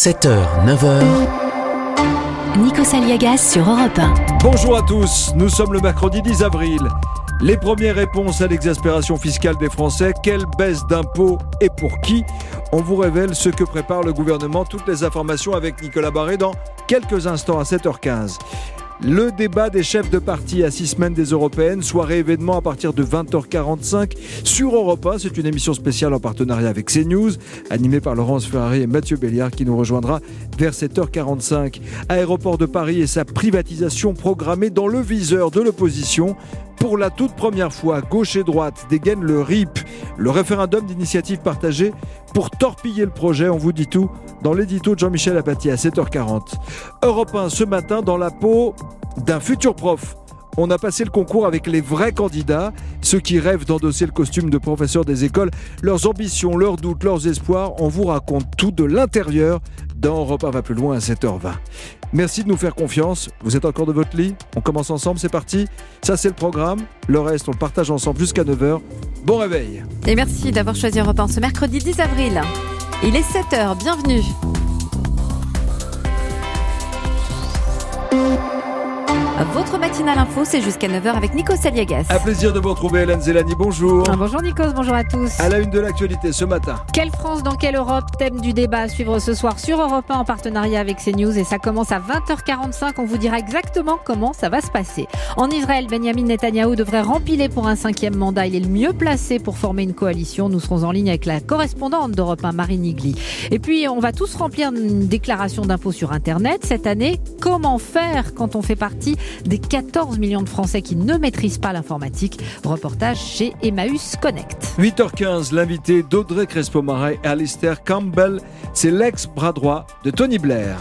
7h, 9h. Nikos Aliagas sur Europe 1. Bonjour à tous, nous sommes le mercredi 10 avril. Les premières réponses à l'exaspération fiscale des Français, quelle baisse d'impôts et pour qui? On vous révèle ce que prépare le gouvernement. Toutes les informations avec Nicolas Barré dans quelques instants à 7h15. Le débat des chefs de parti à 6 semaines des Européennes, soirée événement à partir de 20h45 sur Europe 1. C'est une émission spéciale en partenariat avec CNews, animée par Laurence Ferrari et Mathieu Béliard qui nous rejoindra vers 7h45. Aéroport de Paris et sa privatisation programmée dans le viseur de l'opposition. Pour la toute première fois, gauche et droite dégainent le RIP, le référendum d'initiative partagée, pour torpiller le projet. On vous dit tout dans l'édito de Jean-Michel Apathy à 7h40. Europe 1 ce matin dans la peau d'un futur prof. On a passé le concours avec les vrais candidats, ceux qui rêvent d'endosser le costume de professeur des écoles, leurs ambitions, leurs doutes, leurs espoirs. On vous raconte tout de l'intérieur dans Europe 1 va plus loin à 7h20. Merci de nous faire confiance. Vous êtes encore de votre lit? On commence ensemble, c'est parti. Ça, c'est le programme. Le reste, on le partage ensemble jusqu'à 9h. Bon réveil. Et merci d'avoir choisi Europe 1 ce mercredi 10 avril. Il est 7h, bienvenue. Votre matinale info, c'est jusqu'à 9h avec Nikos Aliagas. Un plaisir de vous retrouver, Hélène Zélani. Bonjour. Bonjour Nikos, bonjour à tous. À la une de l'actualité ce matin. Quelle France dans quelle Europe? Thème du débat à suivre ce soir sur Europe 1 en partenariat avec CNews. Et ça commence à 20h45. On vous dira exactement comment ça va se passer. En Israël, Benjamin Netanyahou devrait rempiler pour un 5e mandat. Il est le mieux placé pour former une coalition. Nous serons en ligne avec la correspondante d'Europe 1, Marine Nigli. Et puis, on va tous remplir une déclaration d'impôt sur Internet cette année. Comment faire quand on fait partie des 14 millions de Français qui ne maîtrisent pas l'informatique? Reportage chez Emmaüs Connect. 8h15, l'invité d'Audrey Crespo-Marais et Alistair Campbell, c'est l'ex-bras droit de Tony Blair.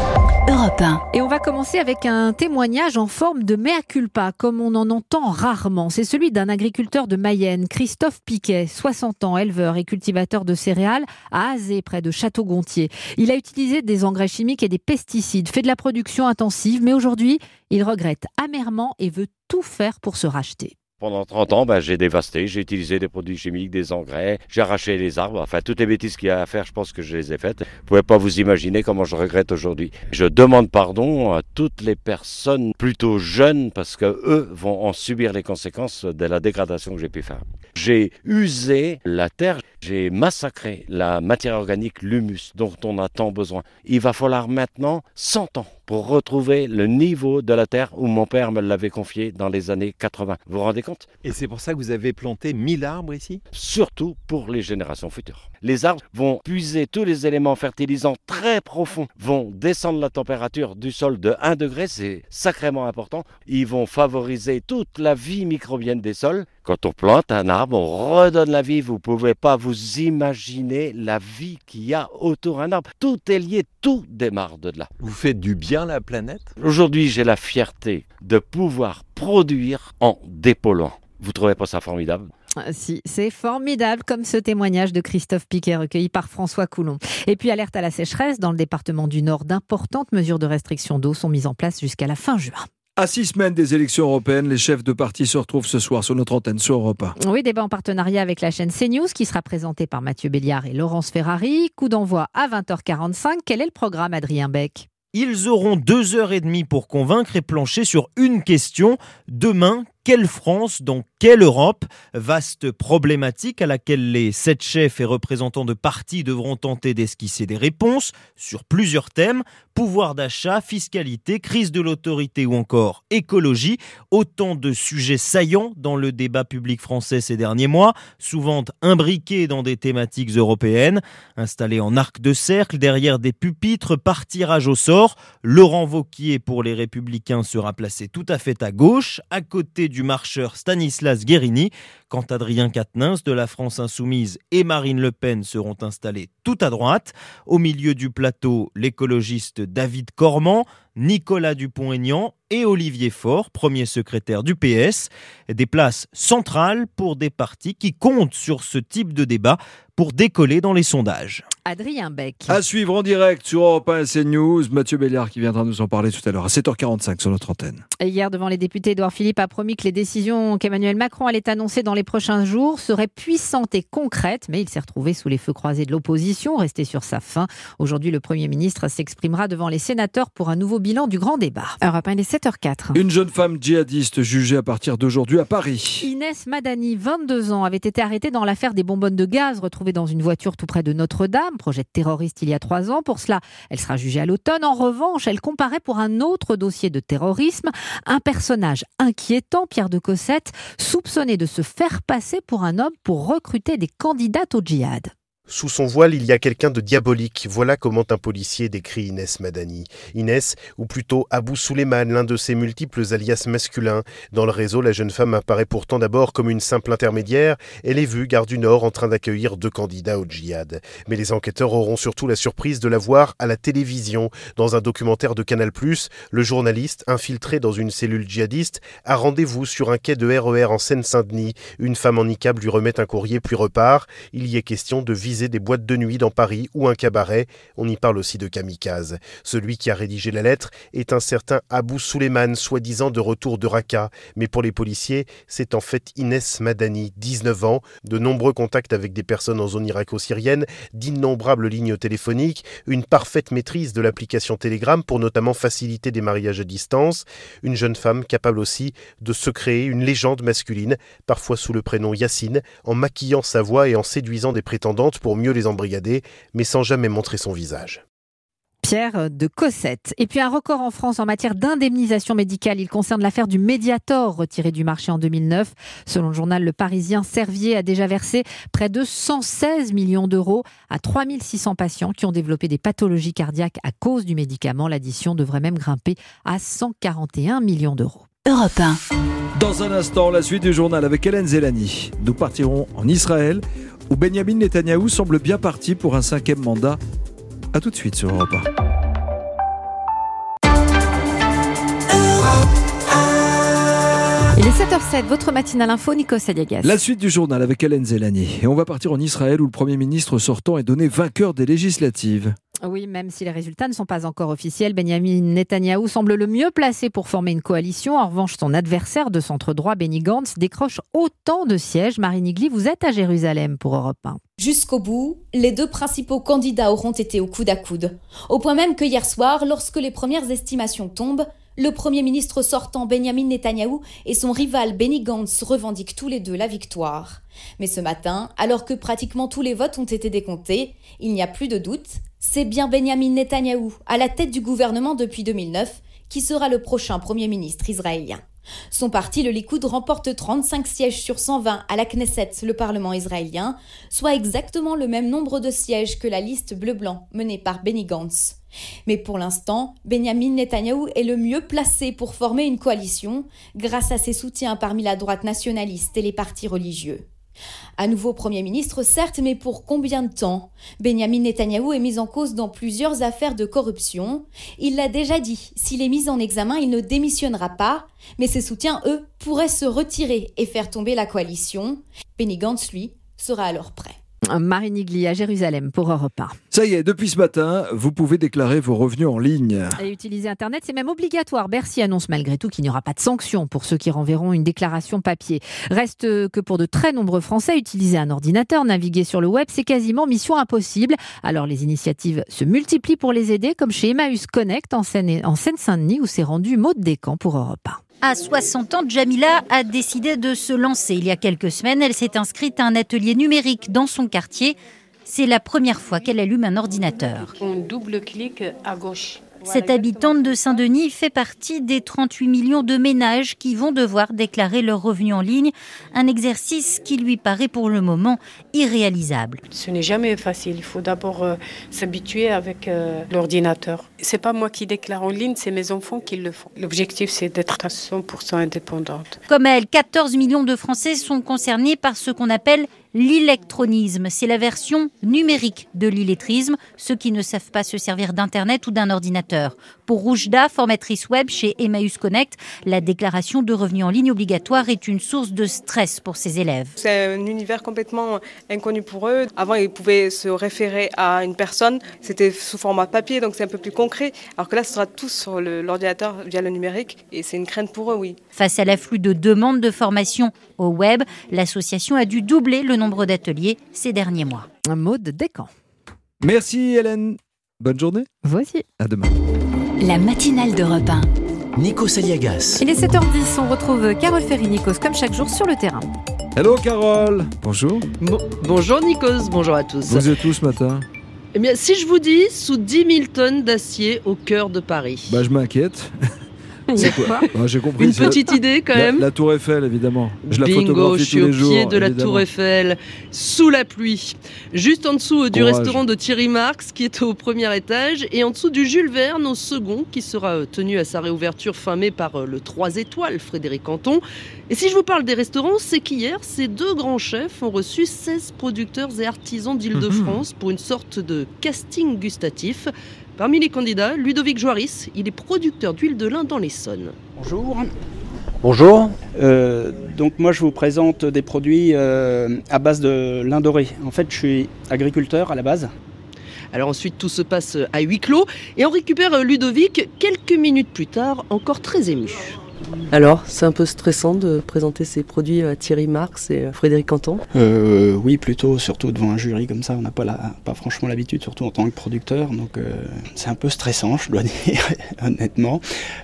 Europe 1. Et on va commencer avec un témoignage en forme de mea culpa, comme on en entend rarement. C'est celui d'un agriculteur de Mayenne, Christophe Piquet, 60 ans, éleveur et cultivateur de céréales à Azé, près de Château-Gontier. Il a utilisé des engrais chimiques et des pesticides, fait de la production intensive, mais aujourd'hui, il regrette amèrement et veut tout faire pour se racheter. Pendant 30 ans, j'ai dévasté, j'ai utilisé des produits chimiques, des engrais, j'ai arraché les arbres, enfin toutes les bêtises qu'il y a à faire, je pense que je les ai faites. Vous ne pouvez pas vous imaginer comment je regrette aujourd'hui. Je demande pardon à toutes les personnes plutôt jeunes parce qu'eux vont en subir les conséquences de la dégradation que j'ai pu faire. J'ai usé la terre, j'ai massacré la matière organique, l'humus dont on a tant besoin. Il va falloir maintenant 100 ans pour retrouver le niveau de la terre où mon père me l'avait confié dans les années 80. Vous vous rendez compte? Et c'est pour ça que vous avez planté 1000 arbres ici? Surtout pour les générations futures. Les arbres vont puiser tous les éléments fertilisants très profonds, vont descendre la température du sol de 1 degré, c'est sacrément important. Ils vont favoriser toute la vie microbienne des sols. Quand on plante un arbre, on redonne la vie. Vous ne pouvez pas vous imaginer la vie qu'il y a autour d'un arbre. Tout est lié, tout démarre de là. Vous faites du bien à la planète? Aujourd'hui, j'ai la fierté de pouvoir produire en dépolluant. Vous ne trouvez pas ça formidable? Si, c'est formidable comme ce témoignage de Christophe Piquet recueilli par François Coulon. Et puis alerte à la sécheresse dans le département du Nord. D'importantes mesures de restriction d'eau sont mises en place jusqu'à la fin juin. À 6 semaines des élections européennes, les chefs de parti se retrouvent ce soir sur notre antenne sur Europe 1. Oui, débat en partenariat avec la chaîne CNews qui sera présenté par Mathieu Béliard et Laurence Ferrari. Coup d'envoi à 20h45. Quel est le programme, Adrien Beck? Ils auront 2h30 pour convaincre et plancher sur une question. Demain, quelle France dans quelle Europe? Vaste problématique à laquelle les 7 chefs et représentants de partis devront tenter d'esquisser des réponses sur plusieurs thèmes. Pouvoir d'achat, fiscalité, crise de l'autorité ou encore écologie. Autant de sujets saillants dans le débat public français ces derniers mois, souvent imbriqués dans des thématiques européennes. Installés en arc de cercle derrière des pupitres par tirage au sort, Laurent Wauquiez pour les Républicains sera placé tout à fait à gauche, à côté du marcheur Stanislas Guerini. Quant à Adrien Quatennens de la France Insoumise et Marine Le Pen seront installés tout à droite. Au milieu du plateau, l'écologiste David Cormand, Nicolas Dupont-Aignan et Olivier Faure, premier secrétaire du PS. Des places centrales pour des partis qui comptent sur ce type de débat pour décoller dans les sondages. Adrien Beck. À suivre en direct sur Europe 1 et CNews, Mathieu Béliard qui viendra nous en parler tout à l'heure à 7h45 sur notre antenne. Hier, devant les députés, Édouard Philippe a promis que les décisions qu'Emmanuel Macron allait annoncer dans les les prochains jours serait puissante et concrète, mais il s'est retrouvé sous les feux croisés de l'opposition, resté sur sa faim. Aujourd'hui, le Premier ministre s'exprimera devant les sénateurs pour un nouveau bilan du grand débat. Europe 1, il est 7h04. Une jeune femme djihadiste jugée à partir d'aujourd'hui à Paris. Inès Madani, 22 ans, avait été arrêtée dans l'affaire des bonbonnes de gaz retrouvées dans une voiture tout près de Notre-Dame, projet terroriste il y a 3 ans. Pour cela, elle sera jugée à l'automne. En revanche, elle comparaît pour un autre dossier de terrorisme. Un personnage inquiétant, Pierre de Cossette, soupçonné de se faire passer pour un homme pour recruter des candidates au djihad. Sous son voile, il y a quelqu'un de diabolique. Voilà comment un policier décrit Inès Madani. Inès, ou plutôt Abou Souleymane, l'un de ses multiples alias masculins. Dans le réseau, la jeune femme apparaît pourtant d'abord comme une simple intermédiaire. Elle est vue, gare du Nord, en train d'accueillir 2 candidats au djihad. Mais les enquêteurs auront surtout la surprise de la voir à la télévision. Dans un documentaire de Canal+, le journaliste, infiltré dans une cellule djihadiste, a rendez-vous sur un quai de RER en Seine-Saint-Denis. Une femme en niqab lui remet un courrier puis repart. Il y est question de viser des boîtes de nuit dans Paris ou un cabaret. On y parle aussi de kamikaze. Celui qui a rédigé la lettre est un certain Abou Souleymane, soi-disant de retour de Raqqa. Mais pour les policiers, c'est en fait Inès Madani, 19 ans, de nombreux contacts avec des personnes en zone irako-syrienne, d'innombrables lignes téléphoniques, une parfaite maîtrise de l'application Telegram pour notamment faciliter des mariages à distance, une jeune femme capable aussi de se créer une légende masculine, parfois sous le prénom Yacine, en maquillant sa voix et en séduisant des prétendantes pour mieux les embrigader, mais sans jamais montrer son visage. Pierre de Cossette. Et puis un record en France en matière d'indemnisation médicale. Il concerne l'affaire du Mediator retiré du marché en 2009. Selon le journal Le Parisien, Servier a déjà versé près de 116 millions d'euros à 3600 patients qui ont développé des pathologies cardiaques à cause du médicament. L'addition devrait même grimper à 141 millions d'euros. Europe 1. Dans un instant, la suite du journal avec Hélène Zelani. Nous partirons en Israël, où Benyamin Netanyahou semble bien parti pour un 5e mandat. A tout de suite sur Europe 1. Il est 7h07, votre matinale info, Nico Saliagas. La suite du journal avec Hélène Zelani. Et on va partir en Israël où le Premier ministre sortant est donné vainqueur des législatives. Oui, même si les résultats ne sont pas encore officiels, Benyamin Netanyahou semble le mieux placé pour former une coalition. En revanche, son adversaire de centre droit, Benny Gantz, décroche autant de sièges. Marie Nigli, vous êtes à Jérusalem pour Europe 1. Jusqu'au bout, les 2 principaux candidats auront été au coude à coude. Au point même que hier soir, lorsque les premières estimations tombent, le Premier ministre sortant Benyamin Netanyahou et son rival Benny Gantz revendiquent tous les 2 la victoire. Mais ce matin, alors que pratiquement tous les votes ont été décomptés, il n'y a plus de doute, c'est bien Benyamin Netanyahou, à la tête du gouvernement depuis 2009, qui sera le prochain Premier ministre israélien. Son parti, le Likoud, remporte 35 sièges sur 120 à la Knesset, le Parlement israélien, soit exactement le même nombre de sièges que la liste bleu-blanc menée par Benny Gantz. Mais pour l'instant, Benyamin Netanyahou est le mieux placé pour former une coalition, grâce à ses soutiens parmi la droite nationaliste et les partis religieux. À nouveau Premier ministre, certes, mais pour combien de temps ? Benyamin Netanyahou est mis en cause dans plusieurs affaires de corruption. Il l'a déjà dit, s'il est mis en examen, il ne démissionnera pas, mais ses soutiens, eux, pourraient se retirer et faire tomber la coalition. Benny Gantz, lui, sera alors prêt. Marie Nigli à Jérusalem pour Europe 1. Ça y est, depuis ce matin, vous pouvez déclarer vos revenus en ligne. Et utiliser Internet, c'est même obligatoire. Bercy annonce malgré tout qu'il n'y aura pas de sanctions pour ceux qui renverront une déclaration papier. Reste que pour de très nombreux Français, utiliser un ordinateur, naviguer sur le web, c'est quasiment mission impossible. Alors les initiatives se multiplient pour les aider, comme chez Emmaüs Connect en Seine-Saint-Denis, où s'est rendu Maud Descamps pour Europe 1. À 60 ans, Jamila a décidé de se lancer. Il y a quelques semaines, elle s'est inscrite à un atelier numérique dans son quartier. C'est la première fois qu'elle allume un ordinateur. On double-clique à gauche. Cette habitante de Saint-Denis fait partie des 38 millions de ménages qui vont devoir déclarer leurs revenus en ligne. Un exercice qui lui paraît pour le moment irréalisable. Ce n'est jamais facile. Il faut d'abord s'habituer avec l'ordinateur. C'est pas moi qui déclare en ligne, c'est mes enfants qui le font. L'objectif, c'est d'être à 100% indépendante. Comme elle, 14 millions de Français sont concernés par ce qu'on appelle L'électronisme, c'est la version numérique de l'illettrisme, ceux qui ne savent pas se servir d'Internet ou d'un ordinateur. Pour Roujda, formatrice web chez Emmaüs Connect, la déclaration de revenus en ligne obligatoire est une source de stress pour ses élèves. C'est un univers complètement inconnu pour eux. Avant, ils pouvaient se référer à une personne. C'était sous format papier, donc c'est un peu plus concret. Alors que là, ce sera tout sur l'ordinateur via le numérique. Et c'est une crainte pour eux, oui. Face à l'afflux de demandes de formation au web, l'association a dû doubler le nombre d'ateliers ces derniers mois. Maud Descamps. Merci Hélène. Bonne journée. Vous aussi. À demain. La matinale d'Europe 1. Nikos Aliagas. Il est 7h10, on retrouve Carole Ferry, Nikos, comme chaque jour sur le terrain. Hello Carole. Bonjour. Bonjour Nikos, bonjour à tous. Vous êtes où ce matin ? Eh bien, si je vous dis sous 10 000 tonnes d'acier au cœur de Paris. Je m'inquiète. C'est quoi ? J'ai compris. Une petite idée quand même. La Tour Eiffel, évidemment. Je la Bingo, photographie je suis tous au les jours, pied de la évidemment. Tour Eiffel, sous la pluie, juste en dessous du Courage. restaurant de Thierry Marx qui est au premier étage et en dessous du Jules Verne au second qui sera tenu à sa réouverture fin mai par le 3 étoiles Frédéric Canton. Et si je vous parle des restaurants, c'est qu'hier, ces deux grands chefs ont reçu 16 producteurs et artisans d'Île-de-France pour une sorte de casting gustatif. Parmi les candidats, Ludovic Joaris, il est producteur d'huile de lin dans l'Essonne. Bonjour. Bonjour. Donc moi je vous présente des produits à base de lin doré. En fait je suis agriculteur à la base. Alors ensuite tout se passe à huis clos et on récupère Ludovic quelques minutes plus tard, encore très ému. Alors, c'est un peu stressant de présenter ces produits à Thierry Marx et Frédéric Canton ? Oui, plutôt, surtout devant un jury comme ça, on n'a pas franchement l'habitude, surtout en tant que producteur, donc c'est un peu stressant, je dois dire, honnêtement.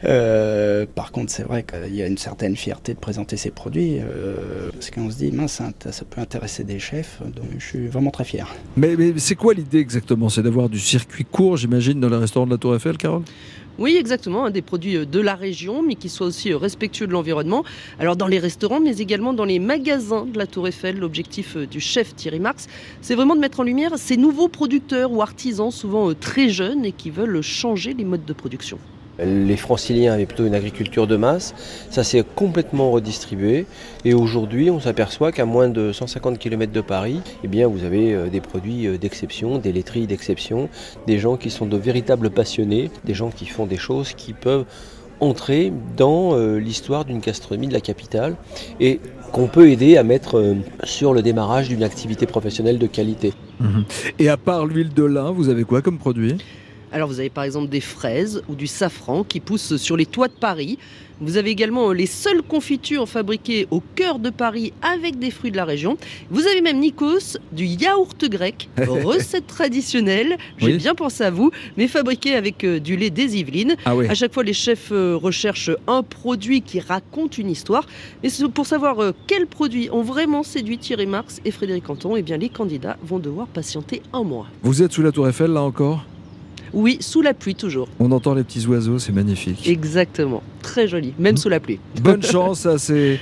Par contre, c'est vrai qu'il y a une certaine fierté de présenter ces produits, parce qu'on se dit, mince, ça peut intéresser des chefs, donc je suis vraiment très fier. Mais c'est quoi l'idée exactement ? C'est d'avoir du circuit court, j'imagine, dans les restaurants de la Tour Eiffel, Carole ? Oui, exactement, des produits de la région, mais qui soient aussi respectueux de l'environnement. Alors dans les restaurants, mais également dans les magasins de la Tour Eiffel, l'objectif du chef Thierry Marx, c'est vraiment de mettre en lumière ces nouveaux producteurs ou artisans, souvent très jeunes et qui veulent changer les modes de production. Les Franciliens avaient plutôt une agriculture de masse, ça s'est complètement redistribué et aujourd'hui on s'aperçoit qu'à moins de 150 km de Paris, eh bien, vous avez des produits d'exception, des laiteries d'exception, des gens qui sont de véritables passionnés, des gens qui font des choses qui peuvent entrer dans l'histoire d'une gastronomie de la capitale et qu'on peut aider à mettre sur le démarrage d'une activité professionnelle de qualité. Et à part l'huile de lin, vous avez quoi comme produit ? Alors vous avez par exemple des fraises ou du safran qui poussent sur les toits de Paris. Vous avez également les seules confitures fabriquées au cœur de Paris avec des fruits de la région. Vous avez même, Nikos, du yaourt grec, recette traditionnelle, j'ai bien pensé à vous, mais fabriqué avec du lait des Yvelines. Ah oui. À chaque fois, les chefs recherchent un produit qui raconte une histoire. Et pour savoir quels produits ont vraiment séduit Thierry Marx et Frédéric Canton, eh bien, les candidats vont devoir patienter un mois. Vous êtes sous la Tour Eiffel, là encore ? Oui, sous la pluie toujours. On entend les petits oiseaux, c'est magnifique. Exactement, très joli, même sous la pluie. Bonne chance à ces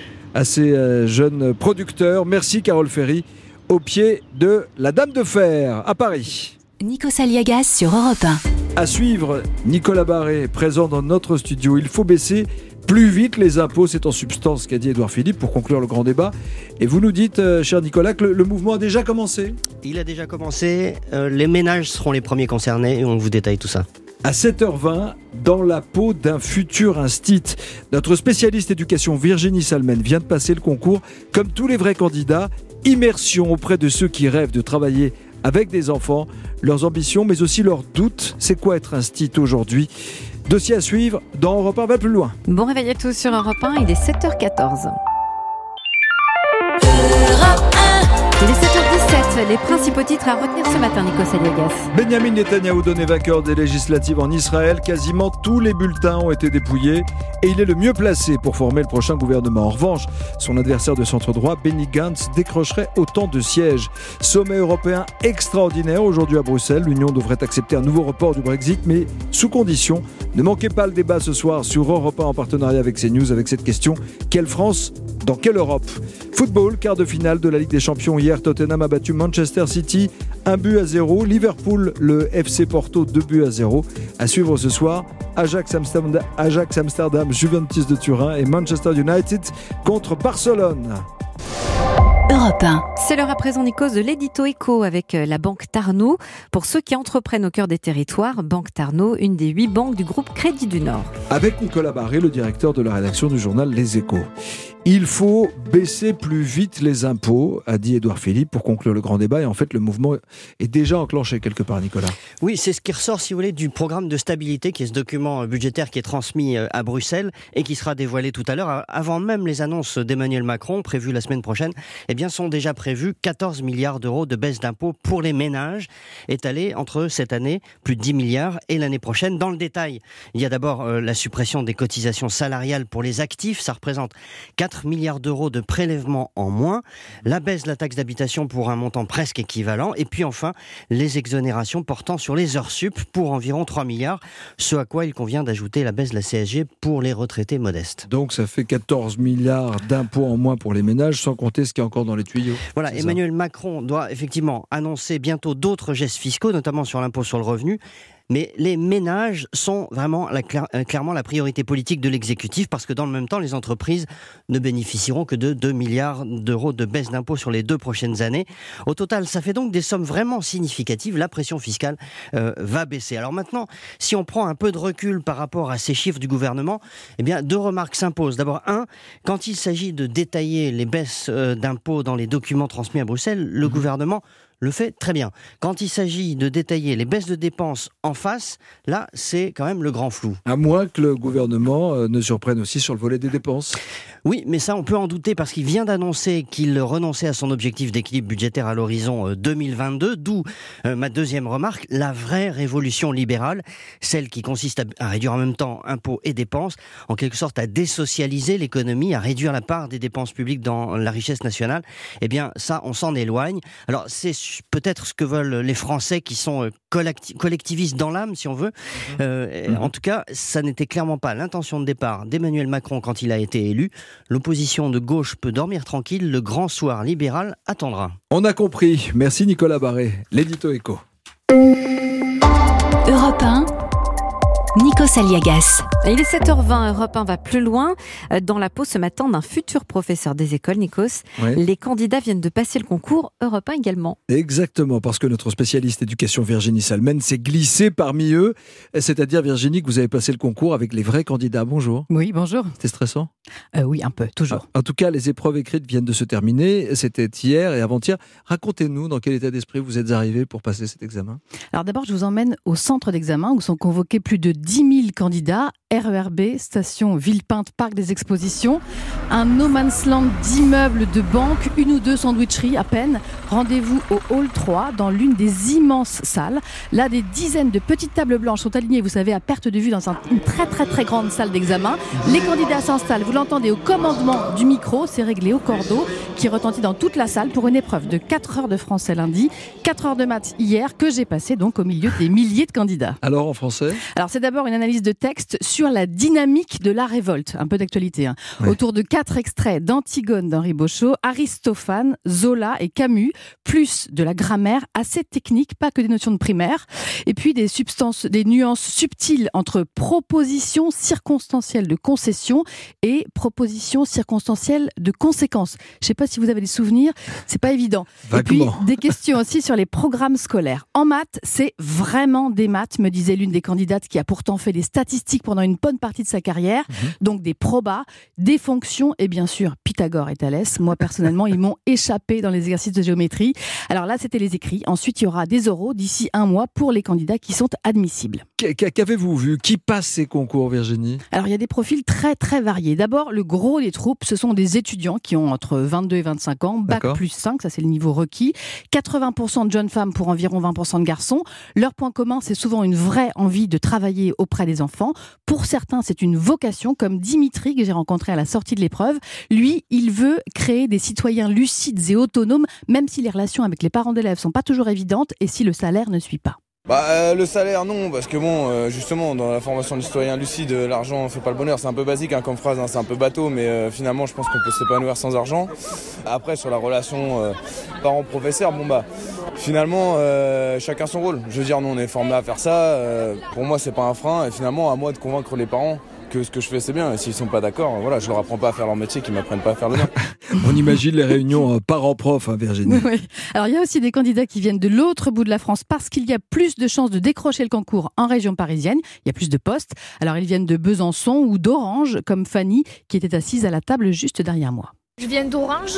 jeunes producteurs. Merci Carole Ferry, au pied de la Dame de Fer à Paris. Nikos Aliagas sur Europe 1. À suivre, Nicolas Barré, présent dans notre studio. Il faut baisser plus vite les impôts, c'est en substance ce qu'a dit Édouard Philippe pour conclure le grand débat. Et vous nous dites, cher Nicolas, que le mouvement a déjà commencé ? Il a déjà commencé, les ménages seront les premiers concernés et on vous détaille tout ça. À 7h20, dans la peau d'un futur instit. Notre spécialiste éducation Virginie Salmen vient de passer le concours. Comme tous les vrais candidats, immersion auprès de ceux qui rêvent de travailler avec des enfants, leurs ambitions mais aussi leurs doutes. C'est quoi être instit aujourd'hui ? Dossier à suivre dans Europe 1 va plus loin. Bon réveil à tous sur Europe 1, il est 7h14. Il est 7h17, les principaux titres à retenir ce matin, Nikos Aliagas. Benyamin Netanyahou donné vainqueur des législatives en Israël. Quasiment tous les bulletins ont été dépouillés et il est le mieux placé pour former le prochain gouvernement. En revanche, son adversaire de centre droit, Benny Gantz, décrocherait autant de sièges. Sommet européen extraordinaire aujourd'hui à Bruxelles. L'Union devrait accepter un nouveau report du Brexit, mais sous condition. Ne manquez pas le débat ce soir sur Europe 1 en partenariat avec CNews avec cette question. Quelle France ? Dans quelle Europe ? Football, quart de finale de la Ligue des Champions. Hier, Tottenham a battu Manchester City 1-0. Liverpool, le FC Porto 2-0. À suivre ce soir, Ajax Amsterdam, Juventus de Turin et Manchester United contre Barcelone. Europe 1. C'est l'heure à présent, Nikos, de l'édito éco avec la Banque Tarno. Pour ceux qui entreprennent au cœur des territoires, Banque Tarno, une des 8 banques du groupe Crédit du Nord. Avec Nicolas Barré, le directeur de la rédaction du journal Les Échos. Il faut baisser plus vite les impôts, a dit Édouard Philippe pour conclure le grand débat. Et en fait, le mouvement est déjà enclenché quelque part, Nicolas. Oui, c'est ce qui ressort, si vous voulez, du programme de stabilité, qui est ce document budgétaire qui est transmis à Bruxelles et qui sera dévoilé tout à l'heure. Avant même les annonces d'Emmanuel Macron, prévues la semaine prochaine, eh bien, sont déjà prévus 14 milliards d'euros de baisse d'impôts pour les ménages, étalés entre cette année, plus de 10 milliards, et l'année prochaine. Dans le détail, il y a d'abord la suppression des cotisations salariales pour les actifs, ça représente 4 milliards d'euros de prélèvements en moins, la baisse de la taxe d'habitation pour un montant presque équivalent, et puis enfin les exonérations portant sur les heures sup pour environ 3 milliards, ce à quoi il convient d'ajouter la baisse de la CSG pour les retraités modestes. Donc ça fait 14 milliards d'impôts en moins pour les ménages, sans compter ce qui est encore dans les tuyaux. Voilà, Emmanuel Macron doit effectivement annoncer bientôt d'autres gestes fiscaux, notamment sur l'impôt sur le revenu. Mais les ménages sont vraiment clairement la priorité politique de l'exécutif, parce que dans le même temps, les entreprises ne bénéficieront que de 2 milliards d'euros de baisse d'impôts sur les 2 prochaines années. Au total, ça fait donc des sommes vraiment significatives. La pression fiscale va baisser. Alors maintenant, si on prend un peu de recul par rapport à ces chiffres du gouvernement, eh bien, 2 remarques s'imposent. D'abord, quand il s'agit de détailler les baisses d'impôts dans les documents transmis à Bruxelles, le gouvernement le fait très bien. Quand il s'agit de détailler les baisses de dépenses en face, là, c'est quand même le grand flou. À moins que le gouvernement ne surprenne aussi sur le volet des dépenses. Oui, mais ça, on peut en douter, parce qu'il vient d'annoncer qu'il renonçait à son objectif d'équilibre budgétaire à l'horizon 2022, d'où ma deuxième remarque, la vraie révolution libérale, celle qui consiste à réduire en même temps impôts et dépenses, en quelque sorte à désocialiser l'économie, à réduire la part des dépenses publiques dans la richesse nationale. Eh bien, ça, on s'en éloigne. Alors, c'est peut-être ce que veulent les Français qui sont collectivistes dans l'âme, si on veut. En tout cas, ça n'était clairement pas l'intention de départ d'Emmanuel Macron quand il a été élu. L'opposition de gauche peut dormir tranquille, le grand soir libéral attendra. On a compris. Merci Nicolas Barré. L'édito éco. Europe 1. Nikos Aliagas. Il est 7h20, Europe 1 va plus loin. Dans la peau ce matin d'un futur professeur des écoles, Nikos. Oui. Les candidats viennent de passer le concours, Europe 1 également. Exactement, parce que notre spécialiste éducation Virginie Salmen s'est glissée parmi eux. C'est-à-dire, Virginie, que vous avez passé le concours avec les vrais candidats. Bonjour. Oui, bonjour. C'était stressant ? Oui, un peu, toujours. En tout cas, les épreuves écrites viennent de se terminer. C'était hier et avant-hier. Racontez-nous dans quel état d'esprit vous êtes arrivés pour passer cet examen. Alors d'abord, je vous emmène au centre d'examen où sont convoqués plus de 10 000 candidats, RERB, station Villepinte, parc des expositions, un no man's land d'immeubles de banques, 1 ou 2 sandwicheries à peine. Rendez-vous au hall 3, dans l'une des immenses salles. Là, des dizaines de petites tables blanches sont alignées, vous savez, à perte de vue dans une très très très grande salle d'examen. Les candidats s'installent, vous l'entendez au commandement du micro, c'est réglé au cordeau, qui retentit dans toute la salle pour une épreuve de 4 heures de français lundi, 4 heures de maths hier, que j'ai passé donc au milieu des milliers de candidats. Alors en français ? Alors c'est d'abord une analyse de texte sur la dynamique de la révolte, un peu d'actualité, ouais. Autour de 4 extraits d'Antigone d'Henri Boschot, Aristophane, Zola et Camus, plus de la grammaire assez technique, pas que des notions de primaire, et puis des nuances subtiles entre proposition circonstancielle de concession et proposition circonstancielle de conséquence. Je ne sais pas si vous avez des souvenirs, c'est pas évident. Vaguement. Et puis des questions aussi sur les programmes scolaires. En maths, c'est vraiment des maths, me disait l'une des candidates qui a pourtant fait des statistiques pendant une bonne partie de sa carrière, donc des probas, des fonctions et bien sûr Pythagore et Thalès. Moi personnellement, ils m'ont échappé dans les exercices de géométrie. Alors là, c'était les écrits. Ensuite, il y aura des oraux d'ici 1 mois pour les candidats qui sont admissibles. Qu'avez-vous vu ? Qui passe ces concours, Virginie ? Alors, il y a des profils très très variés. D'abord, le gros des troupes, ce sont des étudiants qui ont entre 22 et 25 ans, bac plus 5, ça c'est le niveau requis. 80% de jeunes femmes pour environ 20% de garçons. Leur point commun, c'est souvent une vraie envie de travailler auprès des enfants. Pour certains, c'est une vocation, comme Dimitri, que j'ai rencontré à la sortie de l'épreuve. Lui, il veut créer des citoyens lucides et autonomes, même si les relations avec les parents d'élèves sont pas toujours évidentes et si le salaire ne suit pas. Le salaire non, parce que justement dans la formation du citoyen lucide, l'argent fait pas le bonheur, c'est un peu basique comme phrase, c'est un peu bateau, mais finalement je pense qu'on peut s'épanouir sans argent. Après sur la relation parent-professeur, finalement chacun son rôle. Je veux dire, nous on est formés à faire ça, pour moi c'est pas un frein, et finalement à moi de convaincre les parents que ce que je fais c'est bien, et s'ils sont pas d'accord, je leur apprends pas à faire leur métier, qu'ils m'apprennent pas à faire le mien. On imagine les réunions parents-prof, Virginie. Oui. Alors, il y a aussi des candidats qui viennent de l'autre bout de la France parce qu'il y a plus de chances de décrocher le concours en région parisienne. Il y a plus de postes. Alors, ils viennent de Besançon ou d'Orange, comme Fanny, qui était assise à la table juste derrière moi. Je viens d'Orange,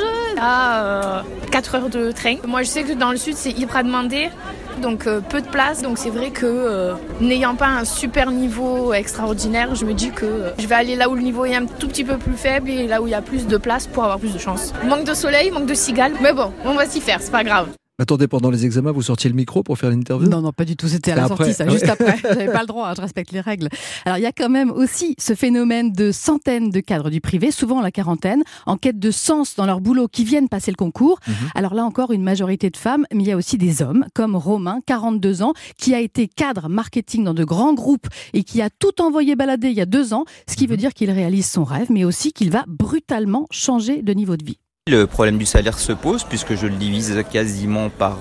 à 4 heures de train. Moi, je sais que dans le sud, c'est hyper demandé, donc peu de place. Donc c'est vrai que n'ayant pas un super niveau extraordinaire, je me dis que je vais aller là où le niveau est un tout petit peu plus faible et là où il y a plus de place pour avoir plus de chance. Manque de soleil, manque de cigales, mais bon, on va s'y faire, c'est pas grave. Attendez, pendant les examens, vous sortiez le micro pour faire l'interview ? Non, pas du tout. C'était à la sortie, ça, juste après. J'avais pas le droit, je respecte les règles. Alors, il y a quand même aussi ce phénomène de centaines de cadres du privé, souvent la quarantaine, en quête de sens dans leur boulot, qui viennent passer le concours. Alors là encore, une majorité de femmes, mais il y a aussi des hommes, comme Romain, 42 ans, qui a été cadre marketing dans de grands groupes et qui a tout envoyé balader il y a 2 ans, ce qui veut dire qu'il réalise son rêve, mais aussi qu'il va brutalement changer de niveau de vie. Le problème du salaire se pose puisque je le divise quasiment par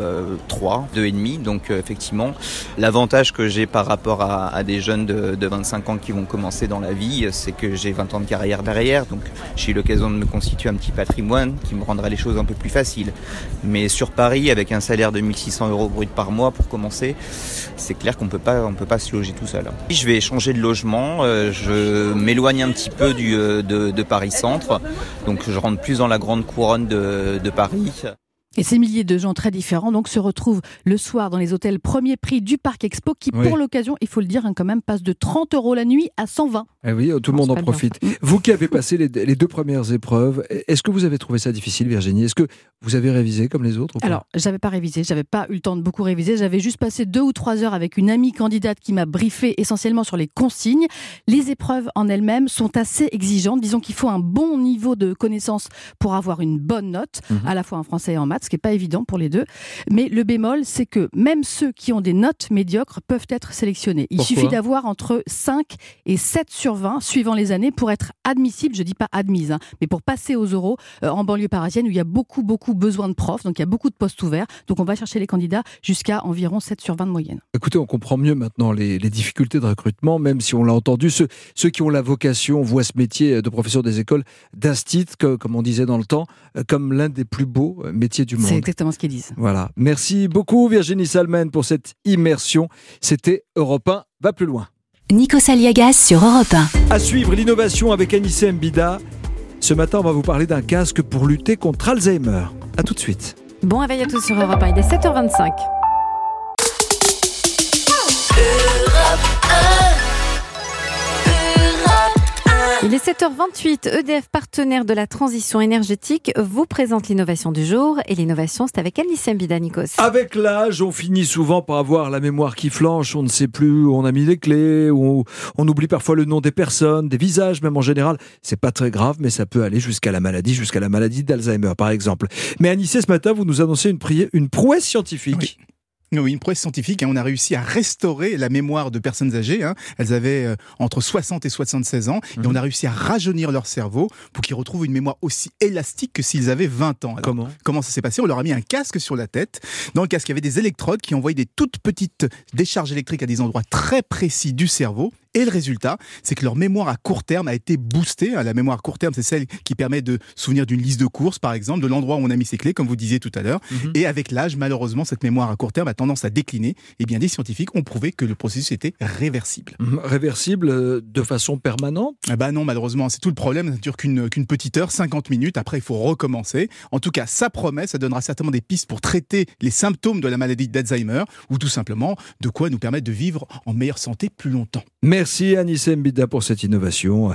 3, 2,5. Donc effectivement, l'avantage que j'ai par rapport à des jeunes de 25 ans qui vont commencer dans la vie, c'est que j'ai 20 ans de carrière derrière. Donc j'ai eu l'occasion de me constituer un petit patrimoine qui me rendra les choses un peu plus faciles. Mais sur Paris, avec un salaire de 1 600 € brut par mois pour commencer, c'est clair qu'on peut pas se loger tout seul. Je vais changer de logement, je m'éloigne un petit peu de Paris Centre. Donc je rentre plus dans la grande couronne de Paris. Et ces milliers de gens très différents donc se retrouvent le soir dans les hôtels premier prix du Parc Expo qui, pour l'occasion, il faut le dire, quand même, passe de 30 € la nuit à 120. Eh oui, tout le monde en profite. Vous qui avez passé les 2 premières épreuves, est-ce que vous avez trouvé ça difficile, Virginie ? Est-ce que vous avez révisé comme les autres ? Alors, j'avais pas révisé, j'avais pas eu le temps de beaucoup réviser. J'avais juste passé 2 ou 3 heures avec une amie candidate qui m'a briefé essentiellement sur les consignes. Les épreuves en elles-mêmes sont assez exigeantes. Disons qu'il faut un bon niveau de connaissance pour avoir une bonne note, à la fois en français et en maths, ce qui n'est pas évident pour les deux. Mais le bémol, c'est que même ceux qui ont des notes médiocres peuvent être sélectionnés. Il suffit d'avoir entre 5 et 7 sur 20, suivant les années, pour être admissible, je dis pas admise, mais pour passer aux oraux en banlieue parisienne où il y a beaucoup besoin de profs, donc il y a beaucoup de postes ouverts. Donc on va chercher les candidats jusqu'à environ 7 sur 20 de moyenne. Écoutez, on comprend mieux maintenant les difficultés de recrutement, même si on l'a entendu. Ceux qui ont la vocation voient ce métier de professeur des écoles d'instit, comme on disait dans le temps, comme l'un des plus beaux métiers du monde. C'est exactement ce qu'ils disent. Voilà. Merci beaucoup Virginie Salmen pour cette immersion. C'était Europe 1 va plus loin. Nikos Aliagas sur Europe 1. À suivre l'innovation avec Anissé Mbida. Ce matin, on va vous parler d'un casque pour lutter contre Alzheimer. À tout de suite. Bon réveil à tous sur Europe 1, il est 7h25. Il est 7h28, EDF, partenaire de la transition énergétique, vous présente l'innovation du jour. Et l'innovation, c'est avec Anissé Mbida, Nikos. Avec l'âge, on finit souvent par avoir la mémoire qui flanche. On ne sait plus où on a mis les clés, ou on oublie parfois le nom des personnes, des visages, même en général. C'est pas très grave, mais ça peut aller jusqu'à la maladie d'Alzheimer, par exemple. Mais Anissé, ce matin, vous nous annoncez une prouesse scientifique. Oui, une prouesse scientifique. On a réussi à restaurer la mémoire de personnes âgées. Elles avaient entre 60 et 76 ans. Et on a réussi à rajeunir leur cerveau pour qu'ils retrouvent une mémoire aussi élastique que s'ils avaient 20 ans. Alors, comment ça s'est passé ? On leur a mis un casque sur la tête. Dans le casque, il y avait des électrodes qui envoyaient des toutes petites décharges électriques à des endroits très précis du cerveau. Et le résultat, c'est que leur mémoire à court terme a été boostée. La mémoire à court terme, c'est celle qui permet de se souvenir d'une liste de courses, par exemple, de l'endroit où on a mis ses clés, comme vous disiez tout à l'heure. Et avec l'âge, malheureusement, cette mémoire à court terme a tendance à décliner. Et bien, des scientifiques ont prouvé que le processus était réversible. Réversible de façon permanente ? Non, malheureusement, c'est tout le problème. Ça ne dure qu'une petite heure, 50 minutes. Après, il faut recommencer. En tout cas, ça promet, ça donnera certainement des pistes pour traiter les symptômes de la maladie d'Alzheimer ou tout simplement de quoi nous permettre de vivre en meilleure santé plus longtemps. Merci Anissé Mbida pour cette innovation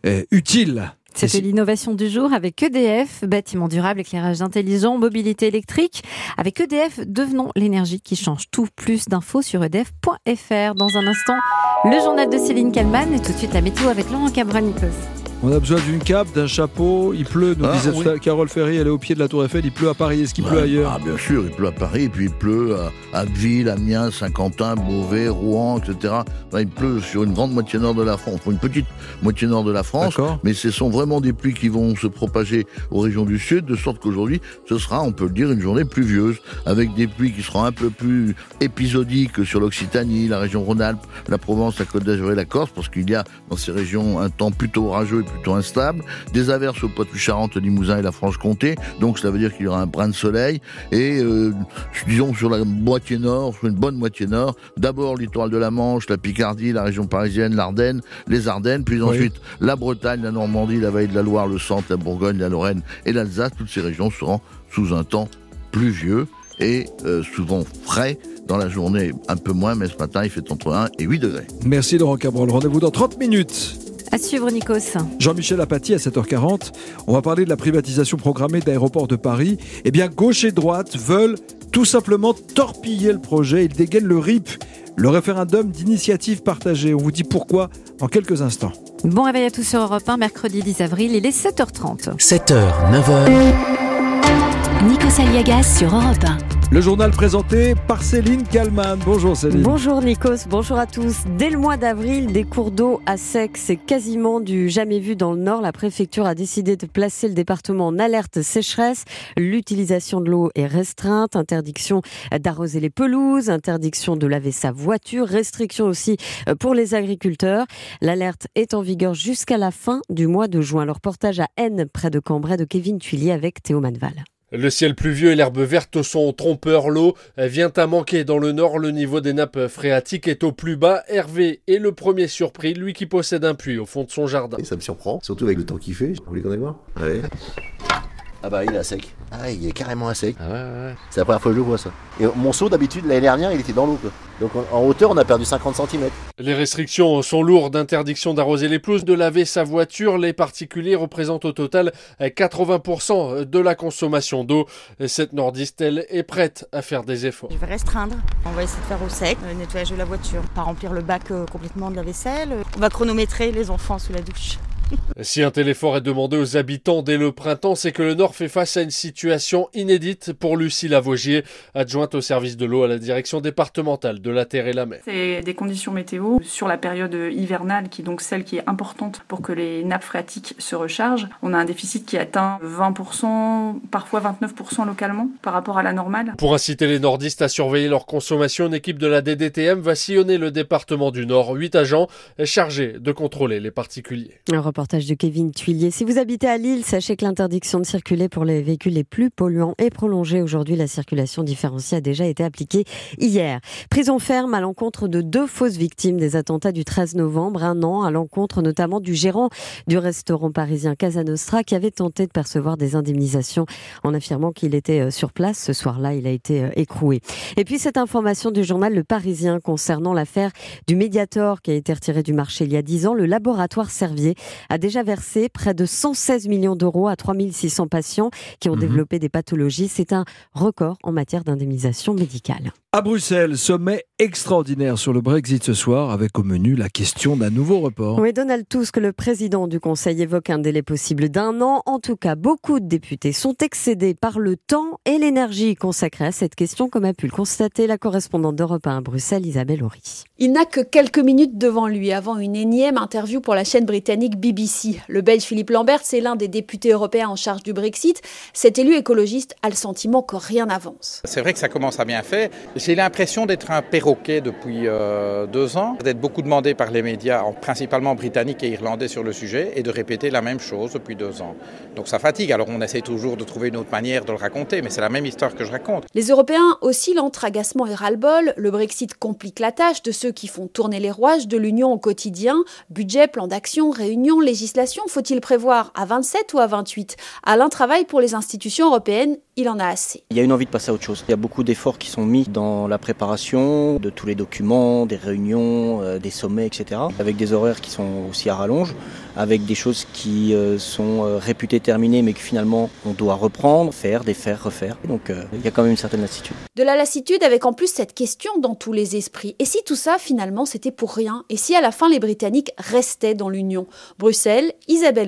utile. C'était l'innovation du jour avec EDF, bâtiment durable, éclairage intelligent, mobilité électrique. Avec EDF, devenons l'énergie qui change tout. Plus d'infos sur edf.fr. Dans un instant, le journal de Céline Kallmann et tout de suite la météo avec Laurent Cabral-Nikos. On a besoin d'une cape, d'un chapeau, il pleut, nous disait Carole Ferry, elle est au pied de la Tour Eiffel, il pleut à Paris, est-ce qu'il pleut ailleurs ? Bien sûr, il pleut à Paris, et puis il pleut à Abbeville, Amiens, Saint-Quentin, Beauvais, Rouen, etc. Il pleut sur une grande moitié nord de la France, une petite moitié nord de la France, mais ce sont vraiment des pluies qui vont se propager aux régions du sud, de sorte qu'aujourd'hui, ce sera, on peut le dire, une journée pluvieuse, avec des pluies qui seront un peu plus épisodiques sur l'Occitanie, la région Rhône-Alpes, la Provence, la Côte d'Azur et la Corse, parce qu'il y a dans ces régions un temps plutôt orageux plutôt instable, des averses au Poitou-Charentes, le Limousin et la Franche-Comté, donc ça veut dire qu'il y aura un brin de soleil, et disons sur la moitié nord, sur une bonne moitié nord, d'abord le littoral de la Manche, la Picardie, la région parisienne, l'Ardenne, les Ardennes, puis ensuite la Bretagne, la Normandie, la vallée de la Loire, le centre, la Bourgogne, la Lorraine et l'Alsace. Toutes ces régions seront sous un temps pluvieux et souvent frais. Dans la journée, un peu moins, mais ce matin, il fait entre 1 et 8 degrés. Merci Laurent Cabrol. Rendez-vous dans 30 minutes. À suivre, Nikos. Jean-Michel Apathy à 7h40. On va parler de la privatisation programmée d'Aéroports de Paris. Eh bien, gauche et droite veulent tout simplement torpiller le projet. Ils dégainent le RIP, le référendum d'initiative partagée. On vous dit pourquoi dans quelques instants. Bon réveil à tous sur Europe 1, mercredi 10 avril, il est 7h30. 7h, 9h. Nikos Aliagas sur Europe 1. Le journal présenté par Céline Kallmann. Bonjour Céline. Bonjour Nikos, bonjour à tous. Dès le mois d'avril, des cours d'eau à sec, c'est quasiment du jamais vu dans le Nord. La préfecture a décidé de placer le département en alerte sécheresse. L'utilisation de l'eau est restreinte, interdiction d'arroser les pelouses, interdiction de laver sa voiture, restriction aussi pour les agriculteurs. L'alerte est en vigueur jusqu'à la fin du mois de juin. Le reportage à Aisne, près de Cambrai, de Kevin Thuillier avec Théo Manval. Le ciel pluvieux et l'herbe verte sont trompeurs. L'eau vient à manquer dans le nord. Le niveau des nappes phréatiques est au plus bas. Hervé est le premier surpris, lui qui possède un puits au fond de son jardin. Et ça me surprend, surtout avec le temps qu'il fait. Vous voulez qu'on aille voir ? Allez. Ah bah il est à sec. Ah il est carrément à sec. Ah ouais. C'est la première fois que je le vois ça. Et mon seau d'habitude l'année dernière il était dans l'eau quoi. Donc en hauteur on a perdu 50 cm. Les restrictions sont lourdes. Interdiction d'arroser les pelouses, de laver sa voiture. Les particuliers représentent au total 80% de la consommation d'eau. Cette nordiste, elle, est prête à faire des efforts. Je vais restreindre. On va essayer de faire au sec, le nettoyage de la voiture. Pas remplir le bac complètement de la vaisselle. On va chronométrer les enfants sous la douche. Si un tel effort est demandé aux habitants dès le printemps, c'est que le Nord fait face à une situation inédite pour Lucie Lavaugier, adjointe au service de l'eau à la direction départementale de la Terre et la Mer. C'est des conditions météo sur la période hivernale, qui est donc celle qui est importante pour que les nappes phréatiques se rechargent. On a un déficit qui atteint 20%, parfois 29% localement par rapport à la normale. Pour inciter les nordistes à surveiller leur consommation, une équipe de la DDTM va sillonner le département du Nord. 8 agents chargés de contrôler les particuliers. Reportage de Kevin Thuillier. Si vous habitez à Lille, sachez que l'interdiction de circuler pour les véhicules les plus polluants est prolongée. Aujourd'hui, la circulation différenciée a déjà été appliquée hier. Prison ferme à l'encontre de 2 fausses victimes des attentats du 13 novembre. Un an à l'encontre notamment du gérant du restaurant parisien Casa Nostra qui avait tenté de percevoir des indemnisations en affirmant qu'il était sur place. Ce soir-là, il a été écroué. Et puis cette information du journal Le Parisien concernant l'affaire du Mediator qui a été retiré du marché il y a 10 ans. Le laboratoire Servier a déjà versé près de 116 millions d'euros à 3600 patients qui ont développé des pathologies. C'est un record en matière d'indemnisation médicale. À Bruxelles, sommet extraordinaire sur le Brexit ce soir, avec au menu la question d'un nouveau report. Oui, Donald Tusk, le président du Conseil, évoque un délai possible d'1 an. En tout cas, beaucoup de députés sont excédés par le temps et l'énergie consacrés à cette question, comme a pu le constater la correspondante d'Europe 1 à Bruxelles, Isabelle Horry. Il n'a que quelques minutes devant lui avant une énième interview pour la chaîne britannique BBC. Le Belge Philippe Lambert, c'est l'un des députés européens en charge du Brexit. Cet élu écologiste a le sentiment que rien n'avance. C'est vrai que ça commence à bien faire. J'ai l'impression d'être un perroquet depuis 2 ans, d'être beaucoup demandé par les médias, principalement britanniques et irlandais sur le sujet, et de répéter la même chose depuis 2 ans. Donc ça fatigue. Alors on essaie toujours de trouver une autre manière de le raconter, mais c'est la même histoire que je raconte. Les Européens oscillent entre agacement et ras-le-bol. Le Brexit complique la tâche de ceux qui font tourner les rouages de l'Union au quotidien. Budget, plan d'action, réunion, législation, faut-il prévoir à 27 ou à 28 ? Alain travaille pour les institutions européennes, il en a assez. Il y a une envie de passer à autre chose. Il y a beaucoup d'efforts qui sont mis dans la préparation de tous les documents, des réunions, des sommets, etc. Avec des horaires qui sont aussi à rallonge, avec des choses qui sont réputées terminées mais que finalement on doit reprendre, faire, défaire, refaire. Donc il y a quand même une certaine lassitude. De la lassitude avec en plus cette question dans tous les esprits. Et si tout ça finalement c'était pour rien ? Et si à la fin les Britanniques restaient dans l'Union ? Bruxelles, Isabelle Horry,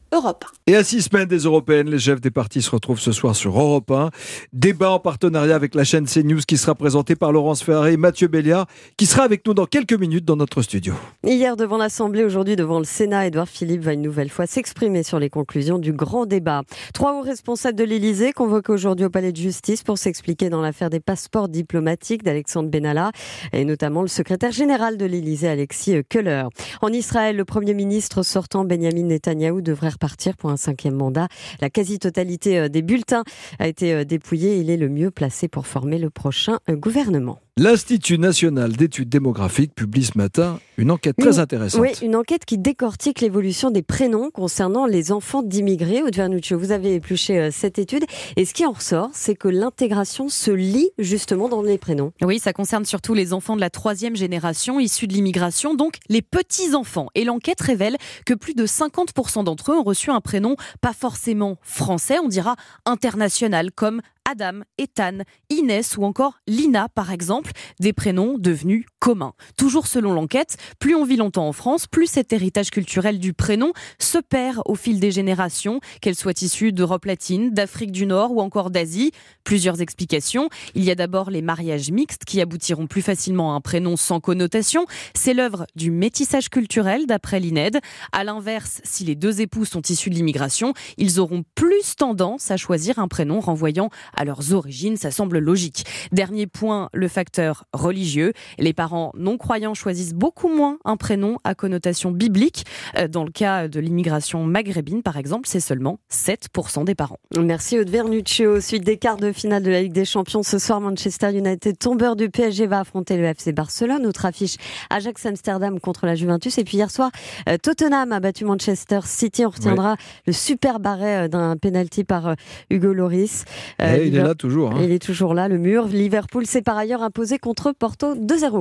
Europe 1. Et à 6 semaines des européennes, les chefs des partis se retrouvent ce soir sur Europe 1. Débat en partenariat avec la chaîne CNews qui sera présenté par Laurence Ferrari et Mathieu Béliard, qui sera avec nous dans quelques minutes dans notre studio. Hier devant l'Assemblée, aujourd'hui devant le Sénat, Édouard Philippe va une nouvelle fois s'exprimer sur les conclusions du grand débat. 3 hauts responsables de l'Élysée convoqués aujourd'hui au palais de justice pour s'expliquer dans l'affaire des passeports diplomatiques d'Alexandre Benalla et notamment le secrétaire général de l'Élysée, Alexis Keller. En Israël, le Premier ministre sortant Benyamin Netanyahou devrait repartir pour un 5e mandat. La quasi-totalité des bulletins a été dépouillée. Il est le mieux placé pour former le prochain gouvernement. L'Institut national d'études démographiques publie ce matin une enquête très intéressante. Oui, une enquête qui décortique l'évolution des prénoms concernant les enfants d'immigrés. Aude Vernuccio, vous avez épluché cette étude. Et ce qui en ressort, c'est que l'intégration se lie justement dans les prénoms. Oui, ça concerne surtout les enfants de la 3e génération issus de l'immigration, donc les petits-enfants. Et l'enquête révèle que plus de 50% d'entre eux ont reçu un prénom pas forcément français, on dira international, comme Adam, Ethan, Inès ou encore Lina par exemple, des prénoms devenus communs. Toujours selon l'enquête, plus on vit longtemps en France, plus cet héritage culturel du prénom se perd au fil des générations, qu'elles soient issues d'Europe latine, d'Afrique du Nord ou encore d'Asie. Plusieurs explications. Il y a d'abord les mariages mixtes qui aboutiront plus facilement à un prénom sans connotation. C'est l'œuvre du métissage culturel d'après l'INED. À l'inverse, si les 2 époux sont issus de l'immigration, ils auront plus tendance à choisir un prénom renvoyant à leurs origines, ça semble logique. Dernier point, le facteur religieux. Les parents non-croyants choisissent beaucoup moins un prénom à connotation biblique. Dans le cas de l'immigration maghrébine, par exemple, c'est seulement 7% des parents. Merci Aude Vernuccio. Suite des quarts de finale de la Ligue des Champions, ce soir, Manchester United, tombeur du PSG, va affronter le FC Barcelone. Autre affiche, Ajax Amsterdam contre la Juventus. Et puis hier soir, Tottenham a battu Manchester City. On retiendra le super barret d'un penalty par Hugo Lloris. Il est là toujours. Il est toujours là, le mur. Liverpool s'est par ailleurs imposé contre Porto 2-0.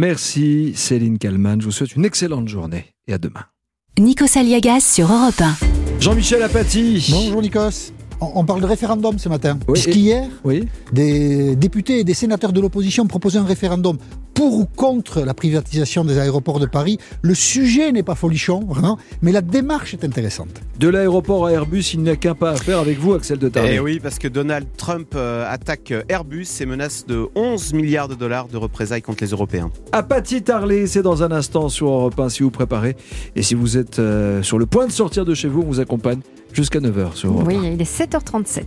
Merci Céline Kallmann. Je vous souhaite une excellente journée et à demain. Nikos Aliagas sur Europe 1. Jean-Michel Apathy. Bonjour Nikos. On parle de référendum ce matin. Oui, Puisqu'hier, des députés et des sénateurs de l'opposition proposaient un référendum pour ou contre la privatisation des aéroports de Paris. Le sujet n'est pas folichon, vraiment, mais la démarche est intéressante. De l'aéroport à Airbus, il n'y a qu'un pas à faire avec vous, Axel de Tarlet. Eh oui, parce que Donald Trump attaque Airbus et menace de 11 milliards de dollars de représailles contre les Européens. Apathy Tarlet, c'est dans un instant sur Europe 1 si vous préparez. Et si vous êtes sur le point de sortir de chez vous, on vous accompagne jusqu'à 9h sur Europe 1. Oui, il est 7h37.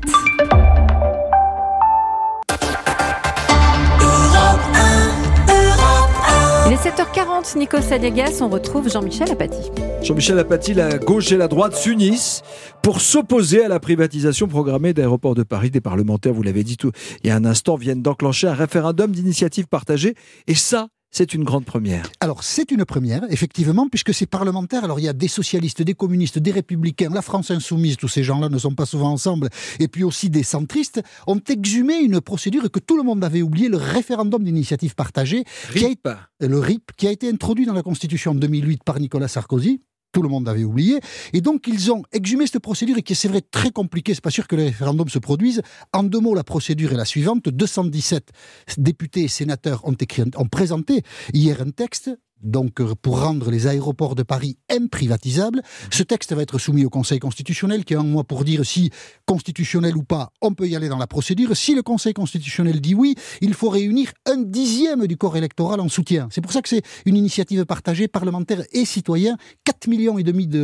Il est 7h40, Nikos Aliagas, on retrouve Jean-Michel Apathy. Jean-Michel Apathy, la gauche et la droite s'unissent pour s'opposer à la privatisation programmée d'Aéroports de Paris. Des parlementaires, vous l'avez dit il y a un instant, viennent d'enclencher un référendum d'initiative partagée. Et ça, c'est une grande première. Alors, c'est une première, effectivement, puisque ces parlementaires, alors il y a des socialistes, des communistes, des républicains, la France insoumise, tous ces gens-là ne sont pas souvent ensemble, et puis aussi des centristes, ont exhumé une procédure que tout le monde avait oubliée, le référendum d'initiative partagée, le RIP, qui a été introduit dans la Constitution en 2008 par Nicolas Sarkozy. Tout le monde avait oublié. Et donc, ils ont exhumé cette procédure et qui est, c'est vrai, très compliquée. C'est pas sûr que le référendum se produise. En 2 mots, la procédure est la suivante. 217 députés et sénateurs ont présenté hier un texte donc pour rendre les aéroports de Paris imprivatisables. Ce texte va être soumis au Conseil constitutionnel qui a un mois pour dire si constitutionnel ou pas, on peut y aller dans la procédure. Si le Conseil constitutionnel dit oui, il faut réunir 1/10 du corps électoral en soutien. C'est pour ça que c'est une initiative partagée, parlementaire et citoyen. 4,5 millions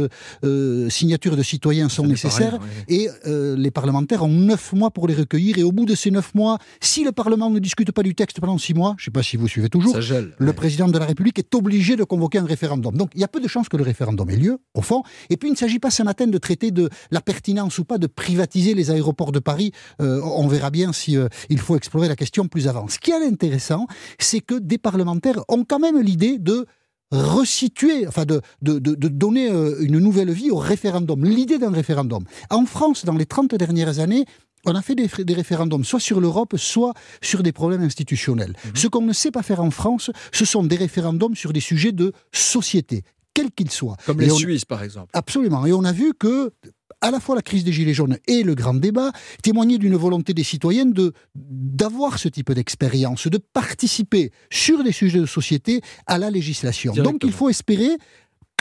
de signatures de citoyens sont nécessaires et les parlementaires ont 9 mois pour les recueillir. Et au bout de ces 9 mois, si le Parlement ne discute pas du texte pendant 6 mois, je ne sais pas si vous suivez toujours, le président de la République est obligé de convoquer un référendum. Donc il y a peu de chances que le référendum ait lieu, au fond. Et puis il ne s'agit pas ce matin de traiter de la pertinence ou pas de privatiser les aéroports de Paris. On verra bien si il faut explorer la question plus avant. Ce qui est intéressant, c'est que des parlementaires ont quand même l'idée de resituer, enfin de donner une nouvelle vie au référendum, l'idée d'un référendum. En France, dans les 30 dernières années, on a fait des référendums, soit sur l'Europe, soit sur des problèmes institutionnels. Ce qu'on ne sait pas faire en France, ce sont des référendums sur des sujets de société, quels qu'ils soient. Comme les Suisses, par exemple. Absolument. Et on a vu que à la fois la crise des Gilets jaunes et le grand débat témoignaient d'une volonté des citoyens d'avoir ce type d'expérience, de participer sur des sujets de société à la législation. Donc il faut espérer que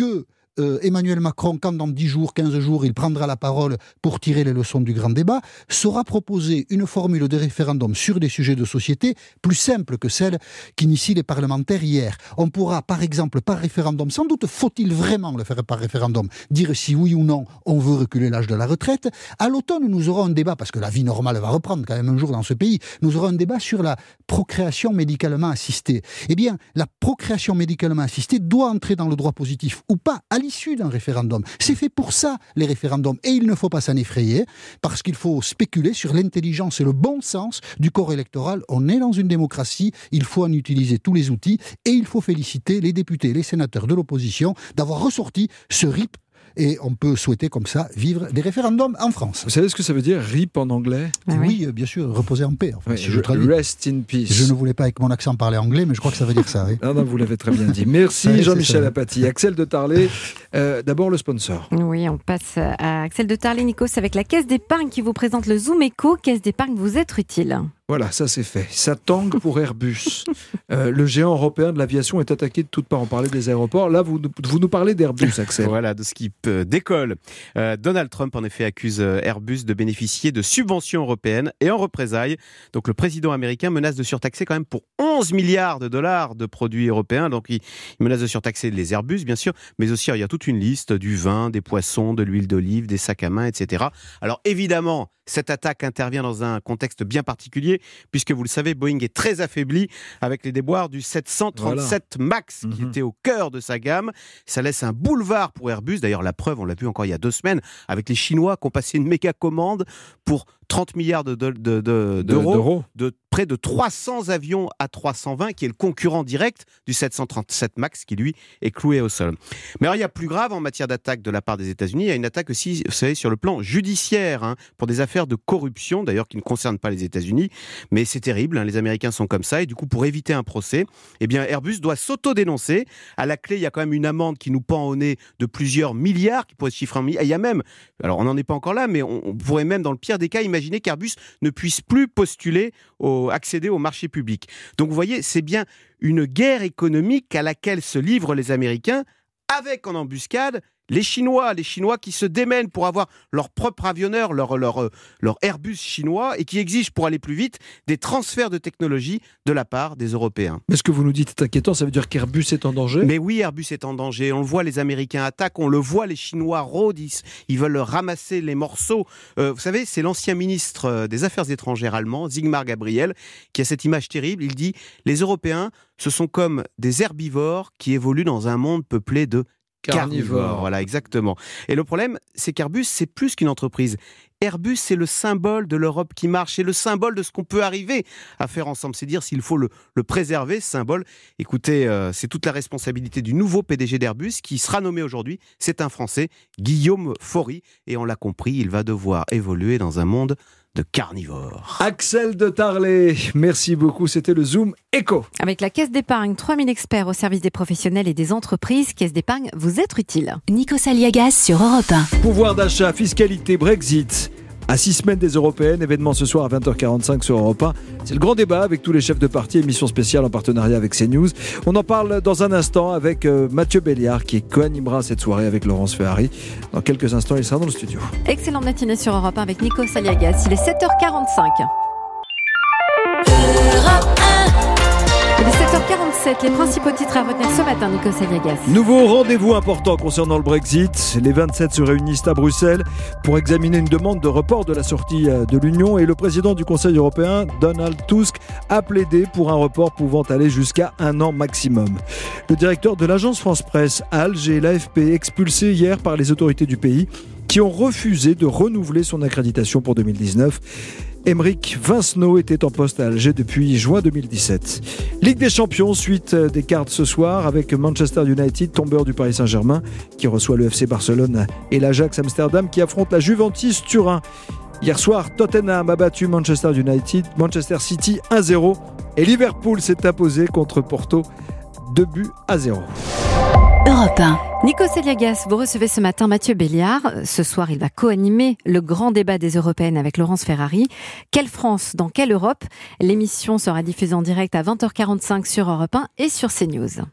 Emmanuel Macron, quand dans 10 jours, 15 jours, il prendra la parole pour tirer les leçons du grand débat, saura proposer une formule de référendum sur des sujets de société plus simple que celle qu'initient les parlementaires hier. On pourra, par exemple, par référendum, sans doute faut-il vraiment le faire par référendum, dire si oui ou non on veut reculer l'âge de la retraite. À l'automne, nous aurons un débat, parce que la vie normale va reprendre quand même un jour dans ce pays, nous aurons un débat sur la procréation médicalement assistée. Eh bien, la procréation médicalement assistée doit entrer dans le droit positif ou pas à l'issue d'un référendum. C'est fait pour ça, les référendums. Et il ne faut pas s'en effrayer, parce qu'il faut spéculer sur l'intelligence et le bon sens du corps électoral. On est dans une démocratie, il faut en utiliser tous les outils, et il faut féliciter les députés et les sénateurs de l'opposition d'avoir ressorti ce RIP. Et on peut souhaiter comme ça vivre des référendums en France. Vous savez ce que ça veut dire, RIP en anglais ? Oui, bien sûr, reposer en paix. Enfin, oui, si je traduis. Rest in peace. Je ne voulais pas avec mon accent parler anglais, mais je crois que ça veut dire ça. Oui. Non, vous l'avez très bien dit. Merci Jean-Michel Apathy. Axel de Tarlé, d'abord le sponsor. Oui, on passe à Axel de Tarlé, Nikos, avec la Caisse d'épargne qui vous présente le Zoom Eco. Caisse d'épargne, vous êtes utile. Voilà, ça c'est fait. Ça tangue pour Airbus. Le géant européen de l'aviation est attaqué de toutes parts. On parlait des aéroports. Là, vous nous parlez d'Airbus, Axel. Voilà, de ce qui décolle. Donald Trump, en effet, accuse Airbus de bénéficier de subventions européennes. Et en représailles, donc le président américain menace de surtaxer quand même pour 11 milliards de dollars de produits européens. Donc il menace de surtaxer les Airbus, bien sûr, mais aussi il y a toute une liste du vin, des poissons, de l'huile d'olive, des sacs à main, etc. Alors évidemment, cette attaque intervient dans un contexte bien particulier, puisque vous le savez, Boeing est très affaibli avec les déboires du 737 MAX, qui était au cœur de sa gamme. Ça laisse un boulevard pour Airbus. D'ailleurs, la preuve, on l'a vu encore il y a 2 semaines, avec les Chinois qui ont passé une méga commande pour 30 milliards d'euros, de près de 300 avions A320, qui est le concurrent direct du 737 MAX, qui lui est cloué au sol. Mais alors, il y a plus grave en matière d'attaque de la part des États-Unis. Il y a une attaque aussi, vous savez, sur le plan judiciaire, pour des affaires de corruption, d'ailleurs, qui ne concernent pas les États-Unis. Mais c'est terrible, les Américains sont comme ça. Et du coup, pour éviter un procès, eh bien, Airbus doit s'auto-dénoncer. À la clé, il y a quand même une amende qui nous pend au nez de plusieurs milliards, qui pourrait se chiffrer en milliards. Et il y a même, alors on n'en est pas encore là, mais on pourrait même, dans le pire des cas, imaginer qu'Airbus ne puisse plus accéder au marché public. Donc vous voyez, c'est bien une guerre économique à laquelle se livrent les Américains, avec en embuscade les Chinois qui se démènent pour avoir leur propre avionneur, leur Airbus chinois, et qui exigent, pour aller plus vite, des transferts de technologie de la part des Européens. Mais ce que vous nous dites est inquiétant, ça veut dire qu'Airbus est en danger ? Mais oui, Airbus est en danger. On le voit, les Américains attaquent, on le voit, les Chinois rôdent, ils veulent ramasser les morceaux. Vous savez, c'est l'ancien ministre des Affaires étrangères allemand, Sigmar Gabriel, qui a cette image terrible. Il dit « Les Européens, ce sont comme des herbivores qui évoluent dans un monde peuplé de carnivore. Voilà, exactement. Et le problème, c'est qu'Airbus, c'est plus qu'une entreprise. Airbus, c'est le symbole de l'Europe qui marche, c'est le symbole de ce qu'on peut arriver à faire ensemble. C'est dire s'il faut le préserver, ce symbole. Écoutez, c'est toute la responsabilité du nouveau PDG d'Airbus qui sera nommé aujourd'hui. C'est un Français, Guillaume Faury. Et on l'a compris, il va devoir évoluer dans un monde de carnivores. Axel de Tarlé, merci beaucoup. C'était le Zoom Eco. Avec la Caisse d'épargne, 3000 experts au service des professionnels et des entreprises. Caisse d'épargne, vous êtes utile. Nikos Aliagas sur Europe 1. Pouvoir d'achat, fiscalité, Brexit. À 6 semaines des Européennes, événement ce soir à 20h45 sur Europe 1. C'est le grand débat avec tous les chefs de parti, émission spéciale en partenariat avec CNews. On en parle dans un instant avec Mathieu Béliard qui co-animera cette soirée avec Laurence Ferrari. Dans quelques instants, il sera dans le studio. Excellente matinée sur Europe 1 avec Nikos Aliagas. Il est 7h45. Il est 7h47, les principaux titres à retenir ce matin, Nikos Aliagas. Nouveau rendez-vous important concernant le Brexit. Les 27 se réunissent à Bruxelles pour examiner une demande de report de la sortie de l'Union et le président du Conseil européen, Donald Tusk, a plaidé pour un report pouvant aller jusqu'à 1 an maximum. Le directeur de l'agence France Presse à Alger, l'AFP, expulsé hier par les autorités du pays qui ont refusé de renouveler son accréditation pour 2019. Aymeric Vincenot était en poste à Alger depuis juin 2017. Ligue des Champions, suite des cartes ce soir avec Manchester United, tombeur du Paris Saint-Germain, qui reçoit le FC Barcelone et l'Ajax Amsterdam qui affrontent la Juventus Turin. Hier soir, Tottenham a battu Manchester City 1-0 et Liverpool s'est imposé contre Porto 2-0. Europe 1. Nikos Aliagas, vous recevez ce matin Mathieu Béliard. Ce soir, il va co-animer le grand débat des Européennes avec Laurence Ferrari. Quelle France dans quelle Europe ? L'émission sera diffusée en direct à 20h45 sur Europe 1 et sur CNews.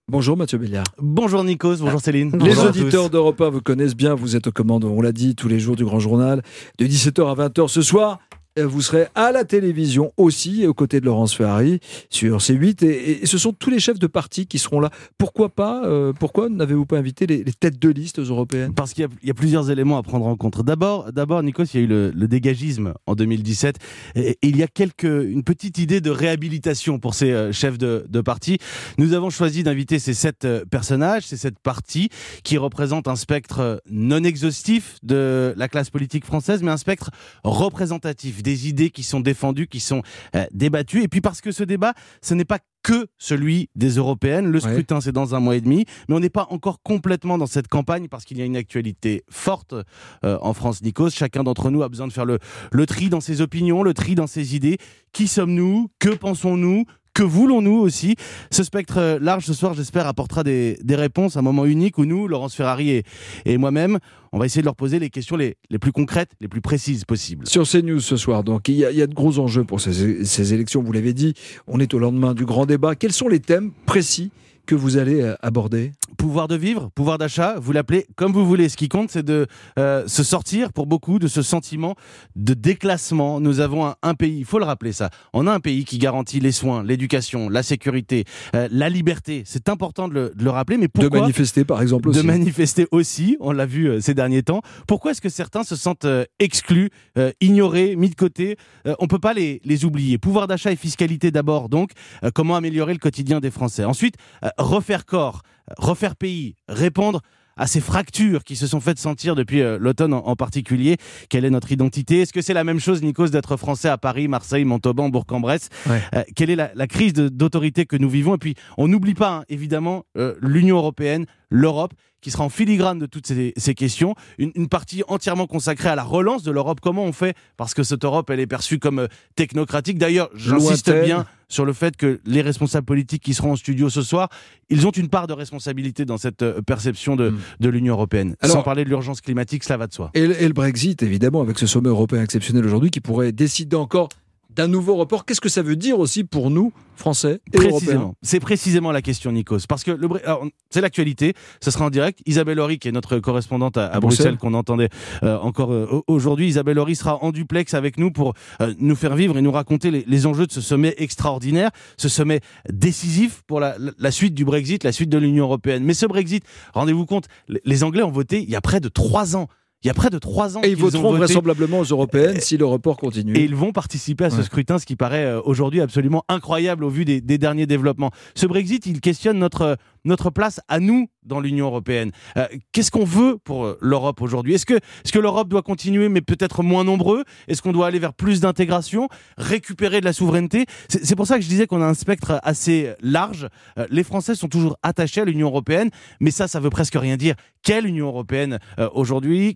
Bonjour Mathieu Béliard. Bonjour Nikos, bonjour Céline. Les Bonjour auditeurs d'Europe 1 vous connaissent bien, vous êtes aux commandes, on l'a dit, tous les jours du Grand Journal, de 17h à 20h ce soir. Vous serez à la télévision aussi, aux côtés de Laurence Ferrari, sur C8. Et ce sont tous les chefs de parti qui seront là. Pourquoi n'avez-vous pas invité les têtes de liste européennes ? Parce qu'il y a plusieurs éléments à prendre en compte. D'abord, Nikos, il y a eu le dégagisme en 2017. Et il y a une petite idée de réhabilitation pour ces chefs de parti. Nous avons choisi d'inviter ces 7 personnages, ces 7 partis, qui représentent un spectre non exhaustif de la classe politique française, mais un spectre représentatif. Des idées qui sont défendues, qui sont débattues. Et puis parce que ce débat, ce n'est pas que celui des européennes. Le scrutin, c'est dans 1 mois et demi. Mais on n'est pas encore complètement dans cette campagne parce qu'il y a une actualité forte en France, Nikos. Chacun d'entre nous a besoin de faire le tri dans ses opinions, le tri dans ses idées. Qui sommes-nous ? Que pensons-nous ? Que voulons-nous aussi ? Ce spectre large ce soir, j'espère, apportera des réponses, un moment unique où nous, Laurence Ferrari et moi-même, on va essayer de leur poser les questions les plus concrètes, les plus précises possibles. Sur CNews ce soir, donc, il y a de gros enjeux pour ces élections, vous l'avez dit. On est au lendemain du grand débat. Quels sont les thèmes précis que vous allez aborder ? Pouvoir de vivre, pouvoir d'achat, vous l'appelez comme vous voulez. Ce qui compte, c'est de se sortir, pour beaucoup, de ce sentiment de déclassement. Nous avons un pays, il faut le rappeler ça, on a un pays qui garantit les soins, l'éducation, la sécurité, la liberté. C'est important de le rappeler, mais pourquoi... De manifester, par exemple, aussi. De manifester aussi, on l'a vu ces derniers temps. Pourquoi est-ce que certains se sentent exclus, ignorés, mis de côté ? On ne peut pas les oublier. Pouvoir d'achat et fiscalité d'abord, donc. Comment améliorer le quotidien des Français ? Ensuite, refaire corps, refaire pays, répondre à ces fractures qui se sont faites sentir depuis l'automne en particulier. Quelle est notre identité ? Est-ce que c'est la même chose, Nikos, d'être français à Paris, Marseille, Montauban, Bourg-en-Bresse ? Quelle est la crise d'autorité que nous vivons ? Et puis, on n'oublie pas, évidemment, l'Union européenne, l'Europe, qui sera en filigrane de toutes ces questions. Une partie entièrement consacrée à la relance de l'Europe. Comment on fait ? Parce que cette Europe, elle est perçue comme technocratique. D'ailleurs, j'insiste bien sur le fait que les responsables politiques qui seront en studio ce soir, ils ont une part de responsabilité dans cette perception de l'Union européenne. Alors, sans parler de l'urgence climatique, cela va de soi. Et le Brexit, évidemment, avec ce sommet européen exceptionnel aujourd'hui, qui pourrait décider encore d'un nouveau report. Qu'est-ce que ça veut dire aussi pour nous, Français et Européens ? C'est précisément la question, Nikos. Parce que c'est l'actualité, ce sera en direct. Isabelle Horry, qui est notre correspondante à Bruxelles, qu'on entendait encore aujourd'hui. Isabelle Horry sera en duplex avec nous pour nous faire vivre et nous raconter les enjeux de ce sommet extraordinaire, ce sommet décisif pour la suite du Brexit, la suite de l'Union européenne. Mais ce Brexit, rendez-vous compte, les Anglais ont voté il y a près de 3 ans. Il y a près de 3 ans et ils voteront vraisemblablement aux européennes si le report continue. Et ils vont participer à ce scrutin, ce qui paraît aujourd'hui absolument incroyable au vu des derniers développements. Ce Brexit, il questionne notre place à nous dans l'Union européenne. Qu'est-ce qu'on veut pour l'Europe aujourd'hui ? Est-ce que l'Europe doit continuer, mais peut-être moins nombreux ? Est-ce qu'on doit aller vers plus d'intégration, récupérer de la souveraineté ? C'est pour ça que je disais qu'on a un spectre assez large. Les Français sont toujours attachés à l'Union européenne, mais ça veut presque rien dire. Quelle Union européenne aujourd'hui ?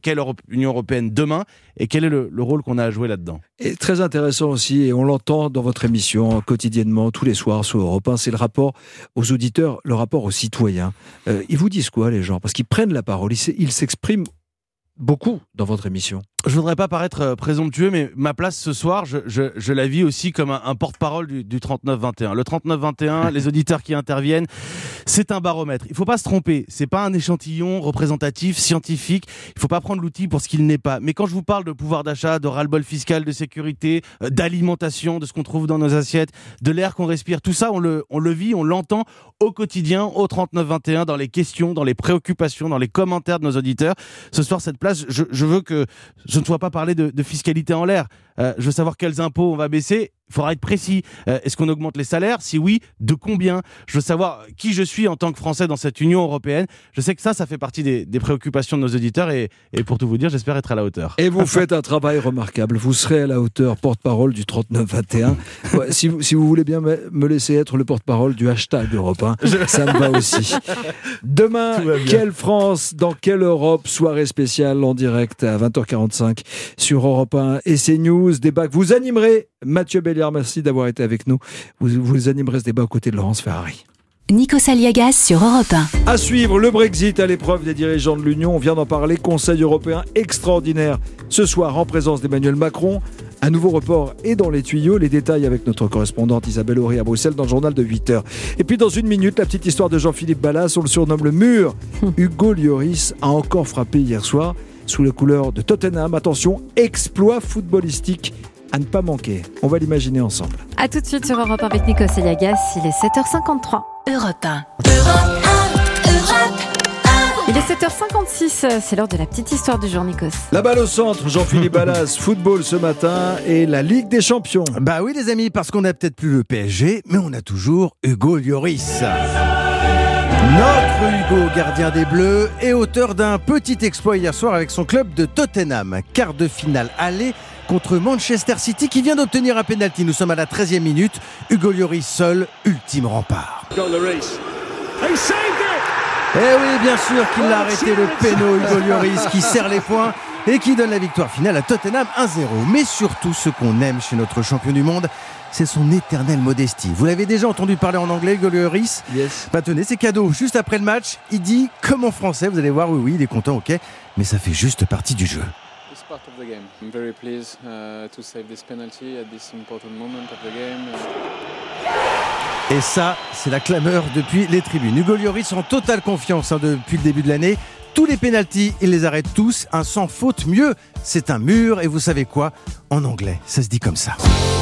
Quelle Union européenne demain ? Et quel est le rôle qu'on a à jouer là-dedans ? Et très intéressant aussi, et on l'entend dans votre émission quotidiennement, tous les soirs sur Europe 1, c'est le rapport aux auditeurs, le rapport aux citoyens. Ils vous disent quoi, les gens ? Parce qu'ils prennent la parole, ils s'expriment beaucoup dans votre émission. Je voudrais pas paraître présomptueux, mais ma place ce soir, je la vis aussi comme un porte-parole du 39-21. Le 39-21, les auditeurs qui interviennent, c'est un baromètre. Il faut pas se tromper. C'est pas un échantillon représentatif, scientifique. Il faut pas prendre l'outil pour ce qu'il n'est pas. Mais quand je vous parle de pouvoir d'achat, de ras-le-bol fiscal, de sécurité, d'alimentation, de ce qu'on trouve dans nos assiettes, de l'air qu'on respire, tout ça, on le vit, on l'entend au quotidien, au 39-21, dans les questions, dans les préoccupations, dans les commentaires de nos auditeurs. Ce soir, cette place, je veux que je ne sois pas parler de fiscalité en l'air. Je veux savoir quels impôts on va baisser. Il faudra être précis. Est-ce qu'on augmente les salaires ? Si oui, de combien ? Je veux savoir qui je suis en tant que Français dans cette Union européenne. Je sais que ça fait partie des préoccupations de nos auditeurs et pour tout vous dire, j'espère être à la hauteur. Et vous faites un travail remarquable. Vous serez à la hauteur, porte-parole du 39-21. Ouais, si vous voulez bien me laisser être le porte-parole du hashtag Europe 1, ça me va aussi. Demain, quelle France, dans quelle Europe ? Soirée spéciale en direct à 20h45 sur Europe 1 et CNews. Débat que vous animerez, Mathieu Béliard, merci d'avoir été avec nous. Vous animerez ce débat aux côtés de Laurence Ferrari. Nikos Aliagas sur Europe 1. À suivre, le Brexit à l'épreuve des dirigeants de l'Union. On vient d'en parler. Conseil européen extraordinaire ce soir en présence d'Emmanuel Macron. Un nouveau report est dans les tuyaux. Les détails avec notre correspondante Isabelle Horry à Bruxelles dans le journal de 8h. Et puis dans une minute, la petite histoire de Jean-Philippe Ballas, on le surnomme le mur. Hugo Lloris a encore frappé hier soir sous les couleurs de Tottenham. Attention, exploit footballistique à ne pas manquer. On va l'imaginer ensemble. A tout de suite sur Europe 1 avec Nikos Aliagas. Il est 7h53. Europe 1. Il est 7h56, c'est l'heure de la petite histoire du jour, Nikos. La balle au centre, Jean-Philippe Ballas, football ce matin et la Ligue des Champions. Bah oui les amis, parce qu'on n'a peut-être plus le PSG, mais on a toujours Hugo Lloris. Notre Hugo, gardien des Bleus, est auteur d'un petit exploit hier soir avec son club de Tottenham. Quart de finale aller contre Manchester City qui vient d'obtenir un pénalty. Nous sommes à la 13e minute. Hugo Lloris seul, ultime rempart. Eh oui, bien sûr qu'il l'a arrêté le péno, Hugo Lloris, qui serre les poings et qui donne la victoire finale à Tottenham 1-0. Mais surtout, ce qu'on aime chez notre champion du monde, c'est son éternelle modestie. Vous l'avez déjà entendu parler en anglais, Hugo Lloris ? Yes. Bah tenez, c'est cadeau. Juste après le match, il dit, comme en français, vous allez voir, oui, il est content, ok, mais ça fait juste partie du jeu. It's part of the game. I'm very pleased to save this penalty at this important moment of the game. Et ça, c'est la clameur depuis les tribunes. Hugo Lloris en totale confiance depuis le début de l'année. Tous les pénaltys, il les arrête tous. Un sans faute, mieux, c'est un mur. Et vous savez quoi ? En anglais, ça se dit comme ça.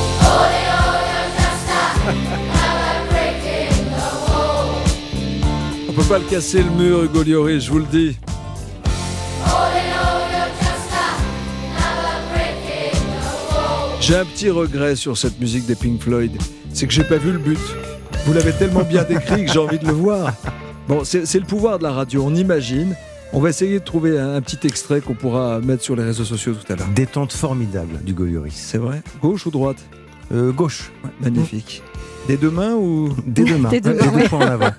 On peut pas le casser le mur, Hugo Lloris, je vous le dis. J'ai un petit regret sur cette musique des Pink Floyd, c'est que j'ai pas vu le but. Vous l'avez tellement bien décrit que j'ai envie de le voir. Bon, c'est le pouvoir de la radio, on imagine. On va essayer de trouver un petit extrait qu'on pourra mettre sur les réseaux sociaux tout à l'heure. Détente formidable d'Hugo Lloris. C'est vrai ? Gauche ou droite ? Gauche. Ouais, magnifique. Des deux mains ou... Des deux mains. Des deux mains, Les deux points en avant.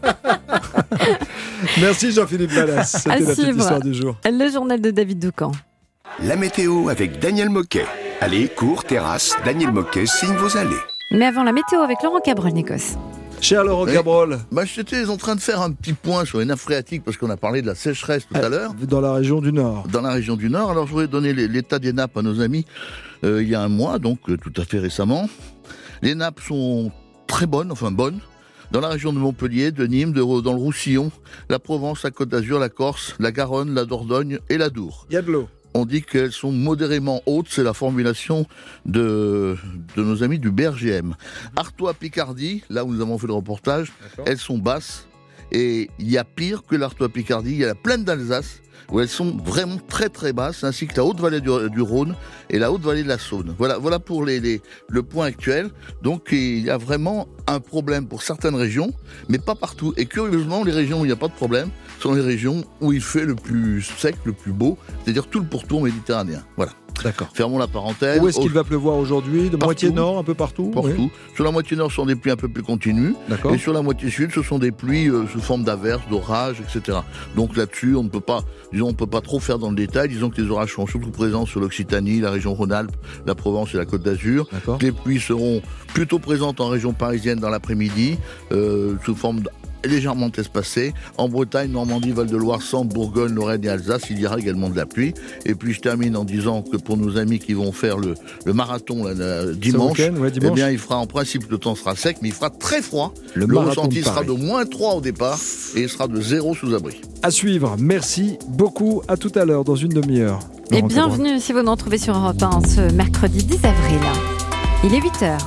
Merci Jean-Philippe Ballas. C'était la petite histoire du jour. Le journal de David Doucan. La météo avec Daniel Moquet. Allez, cours, terrasse, Daniel Moquet signe vos allées. Mais avant la météo avec Laurent Cabrol, Nikos. Cher Laurent Cabrol. J'étais en train de faire un petit point sur les nappes phréatiques parce qu'on a parlé de la sécheresse tout à l'heure. Dans la région du Nord. Dans la région du Nord. Alors je voudrais donner l'état des nappes à nos amis il y a un mois, donc tout à fait récemment. Les nappes sont très bonnes, enfin bonnes. Dans la région de Montpellier, de Nîmes, dans le Roussillon, la Provence, la Côte d'Azur, la Corse, la Garonne, la Dordogne et la Dour. Il y a de l'eau. On dit qu'elles sont modérément hautes, c'est la formulation de nos amis du BRGM. Artois-Picardie, là où nous avons fait le reportage, elles sont basses. Et il y a pire que l'Artois-Picardie, il y a la plaine d'Alsace, où elles sont vraiment très très basses, ainsi que la haute vallée du Rhône et la haute vallée de la Saône. Voilà pour le point actuel. Donc il y a vraiment un problème pour certaines régions, mais pas partout. Et curieusement, les régions où il n'y a pas de problème sont les régions où il fait le plus sec, le plus beau, c'est-à-dire tout le pourtour méditerranéen. Voilà. D'accord. Fermons la parenthèse. Où est-ce qu'il va pleuvoir aujourd'hui ? De moitié nord, un peu partout ? Partout. Oui. Sur la moitié nord, ce sont des pluies un peu plus continues. D'accord. Et sur la moitié sud, ce sont des pluies sous forme d'averses, d'orages, etc. Donc là-dessus, on ne peut pas trop faire dans le détail. Disons que les orages sont surtout présents sur l'Occitanie, la région Rhône-Alpes, la Provence et la Côte d'Azur. D'accord. Les pluies seront plutôt présentes en région parisienne dans l'après-midi, sous forme légèrement espacée. En Bretagne, Normandie, Val-de-Loire, Sambre, Bourgogne, Lorraine et Alsace, il y aura également de la pluie. Et puis je termine en disant que pour nos amis qui vont faire le marathon dimanche, eh bien il fera en principe, le temps sera sec, mais il fera très froid. Le ressenti sera de -3 au départ et il sera de 0 sous abri. À suivre. Merci beaucoup. À tout à l'heure dans une demi-heure. Et bienvenue si vous nous retrouvez sur Europe 1 ce mercredi 10 avril. Il est 8h.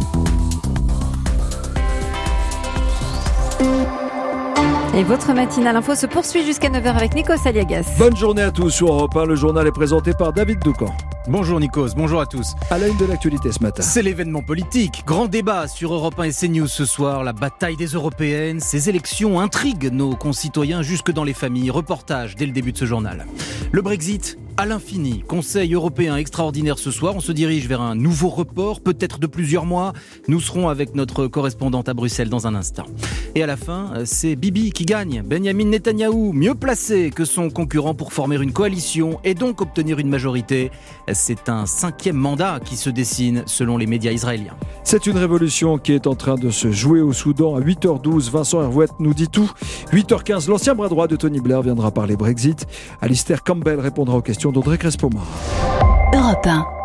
Et votre matinale info se poursuit jusqu'à 9h avec Nikos Aliagas. Bonne journée à tous sur Europe 1. Le journal est présenté par David Doucan. Bonjour Nikos, bonjour à tous. À la une de l'actualité ce matin. C'est l'événement politique. Grand débat sur Europe 1 et CNews ce soir. La bataille des européennes. Ces élections intriguent nos concitoyens jusque dans les familles. Reportage dès le début de ce journal. Le Brexit à l'infini. Conseil européen extraordinaire ce soir. On se dirige vers un nouveau report, peut-être de plusieurs mois. Nous serons avec notre correspondante à Bruxelles dans un instant. Et à la fin, c'est Bibi qui gagne. Benjamin Netanyahou, mieux placé que son concurrent pour former une coalition et donc obtenir une majorité. C'est un 5e mandat qui se dessine selon les médias israéliens. C'est une révolution qui est en train de se jouer au Soudan. À 8h12, Vincent Hervouette nous dit tout. 8h15, l'ancien bras droit de Tony Blair viendra parler Brexit. Alistair Campbell répondra aux questions d'Audrey Crespo-Mara. Europe 1.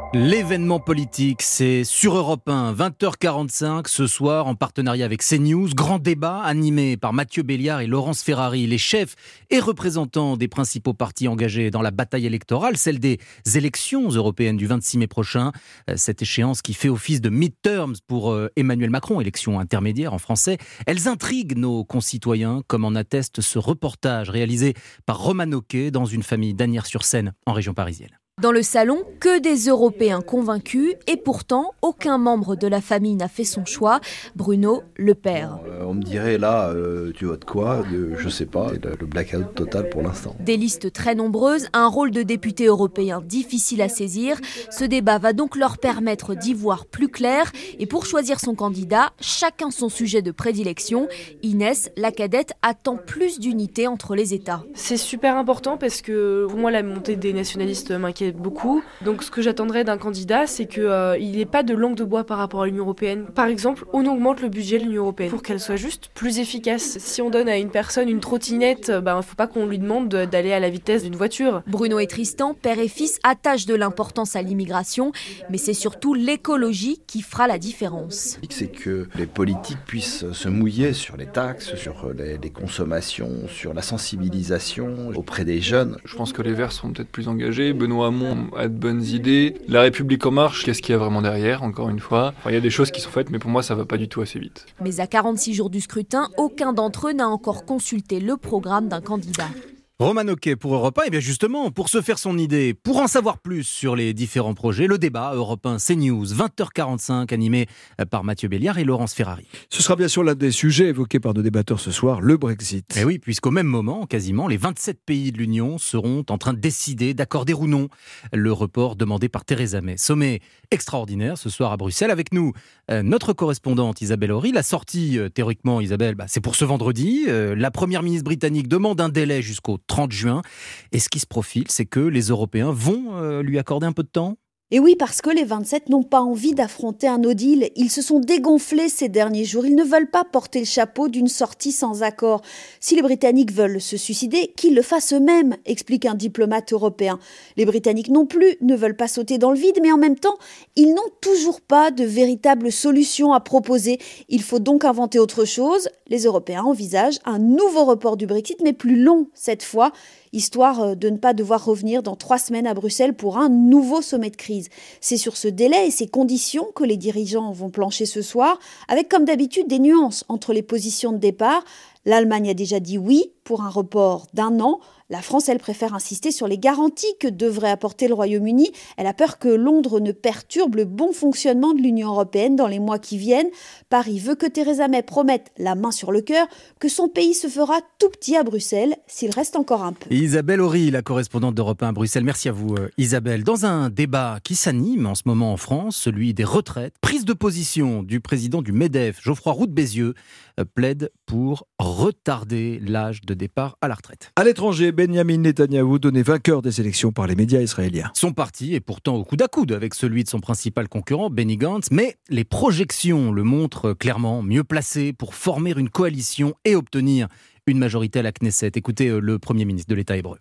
L'événement politique, c'est sur Europe 1, 20h45, ce soir, en partenariat avec CNews. Grand débat animé par Mathieu Béliard et Laurence Ferrari, les chefs et représentants des principaux partis engagés dans la bataille électorale, celle des élections européennes du 26 mai prochain. Cette échéance qui fait office de midterms pour Emmanuel Macron, élection intermédiaire en français. Elles intriguent nos concitoyens, comme en atteste ce reportage réalisé par Roman Oquet dans une famille d'Asnières-sur-Seine, en région parisienne. Dans le salon, que des Européens convaincus et pourtant, aucun membre de la famille n'a fait son choix. Bruno, le père. On me dirait là, tu votes quoi ? Je sais pas, le blackout total pour l'instant. Des listes très nombreuses, un rôle de député européen difficile à saisir. Ce débat va donc leur permettre d'y voir plus clair. Et pour choisir son candidat, chacun son sujet de prédilection. Inès, la cadette, attend plus d'unité entre les États. C'est super important parce que pour moi, la montée des nationalistes m'inquiète beaucoup. Donc ce que j'attendrais d'un candidat, c'est qu'il n'ait pas de langue de bois par rapport à l'Union européenne. Par exemple, on augmente le budget de l'Union européenne pour qu'elle soit juste plus efficace. Si on donne à une personne une trottinette, il ne faut pas qu'on lui demande d'aller à la vitesse d'une voiture. Bruno et Tristan, père et fils, attachent de l'importance à l'immigration, mais c'est surtout l'écologie qui fera la différence. C'est que les politiques puissent se mouiller sur les taxes, sur les consommations, sur la sensibilisation auprès des jeunes. Je pense que les Verts seront peut-être plus engagés. Benoît a de bonnes idées. La République en marche, qu'est-ce qu'il y a vraiment derrière, encore une fois ? Il y a des choses qui sont faites, mais pour moi, ça va pas du tout assez vite. Mais à 46 jours du scrutin, aucun d'entre eux n'a encore consulté le programme d'un candidat. Roman Oquet pour Europe 1, et bien justement, pour se faire son idée, pour en savoir plus sur les différents projets, le débat Europe 1 CNews, 20h45, animé par Mathieu Béliard et Laurence Ferrari. Ce sera bien sûr l'un des sujets évoqués par nos débatteurs ce soir, le Brexit. Et oui, puisqu'au même moment, quasiment, les 27 pays de l'Union seront en train de décider d'accorder ou non le report demandé par Theresa May. Sommet extraordinaire ce soir à Bruxelles. Avec nous, notre correspondante Isabelle Horry. La sortie, théoriquement, Isabelle, c'est pour ce vendredi. La première ministre britannique demande un délai jusqu'au 30 juin. Et ce qui se profile, c'est que les Européens vont lui accorder un peu de temps ? Et oui, parce que les 27 n'ont pas envie d'affronter un no deal. Ils se sont dégonflés ces derniers jours. Ils ne veulent pas porter le chapeau d'une sortie sans accord. Si les Britanniques veulent se suicider, qu'ils le fassent eux-mêmes, explique un diplomate européen. Les Britanniques non plus ne veulent pas sauter dans le vide, mais en même temps, ils n'ont toujours pas de véritable solution à proposer. Il faut donc inventer autre chose. Les Européens envisagent un nouveau report du Brexit, mais plus long cette fois, histoire de ne pas devoir revenir dans 3 semaines à Bruxelles pour un nouveau sommet de crise. C'est sur ce délai et ces conditions que les dirigeants vont plancher ce soir, avec comme d'habitude des nuances entre les positions de départ. L'Allemagne a déjà dit oui pour un report d'1 an. La France, elle, préfère insister sur les garanties que devrait apporter le Royaume-Uni. Elle a peur que Londres ne perturbe le bon fonctionnement de l'Union européenne dans les mois qui viennent. Paris veut que Theresa May promette, la main sur le cœur, que son pays se fera tout petit à Bruxelles, s'il reste encore un peu. Isabelle Horry, la correspondante d'Europe 1 à Bruxelles. Merci à vous, Isabelle. Dans un débat qui s'anime en ce moment en France, celui des retraites, prise de position du président du MEDEF, Geoffroy Roux de Bézieux, plaide pour retarder l'âge de départ à la retraite. À l'étranger, Benyamin Netanyahou, donné vainqueur des élections par les médias israéliens. Son parti est pourtant au coude à coude avec celui de son principal concurrent, Benny Gantz, mais les projections le montrent clairement mieux placé pour former une coalition et obtenir une majorité à la Knesset. Écoutez le Premier ministre de l'État hébreu.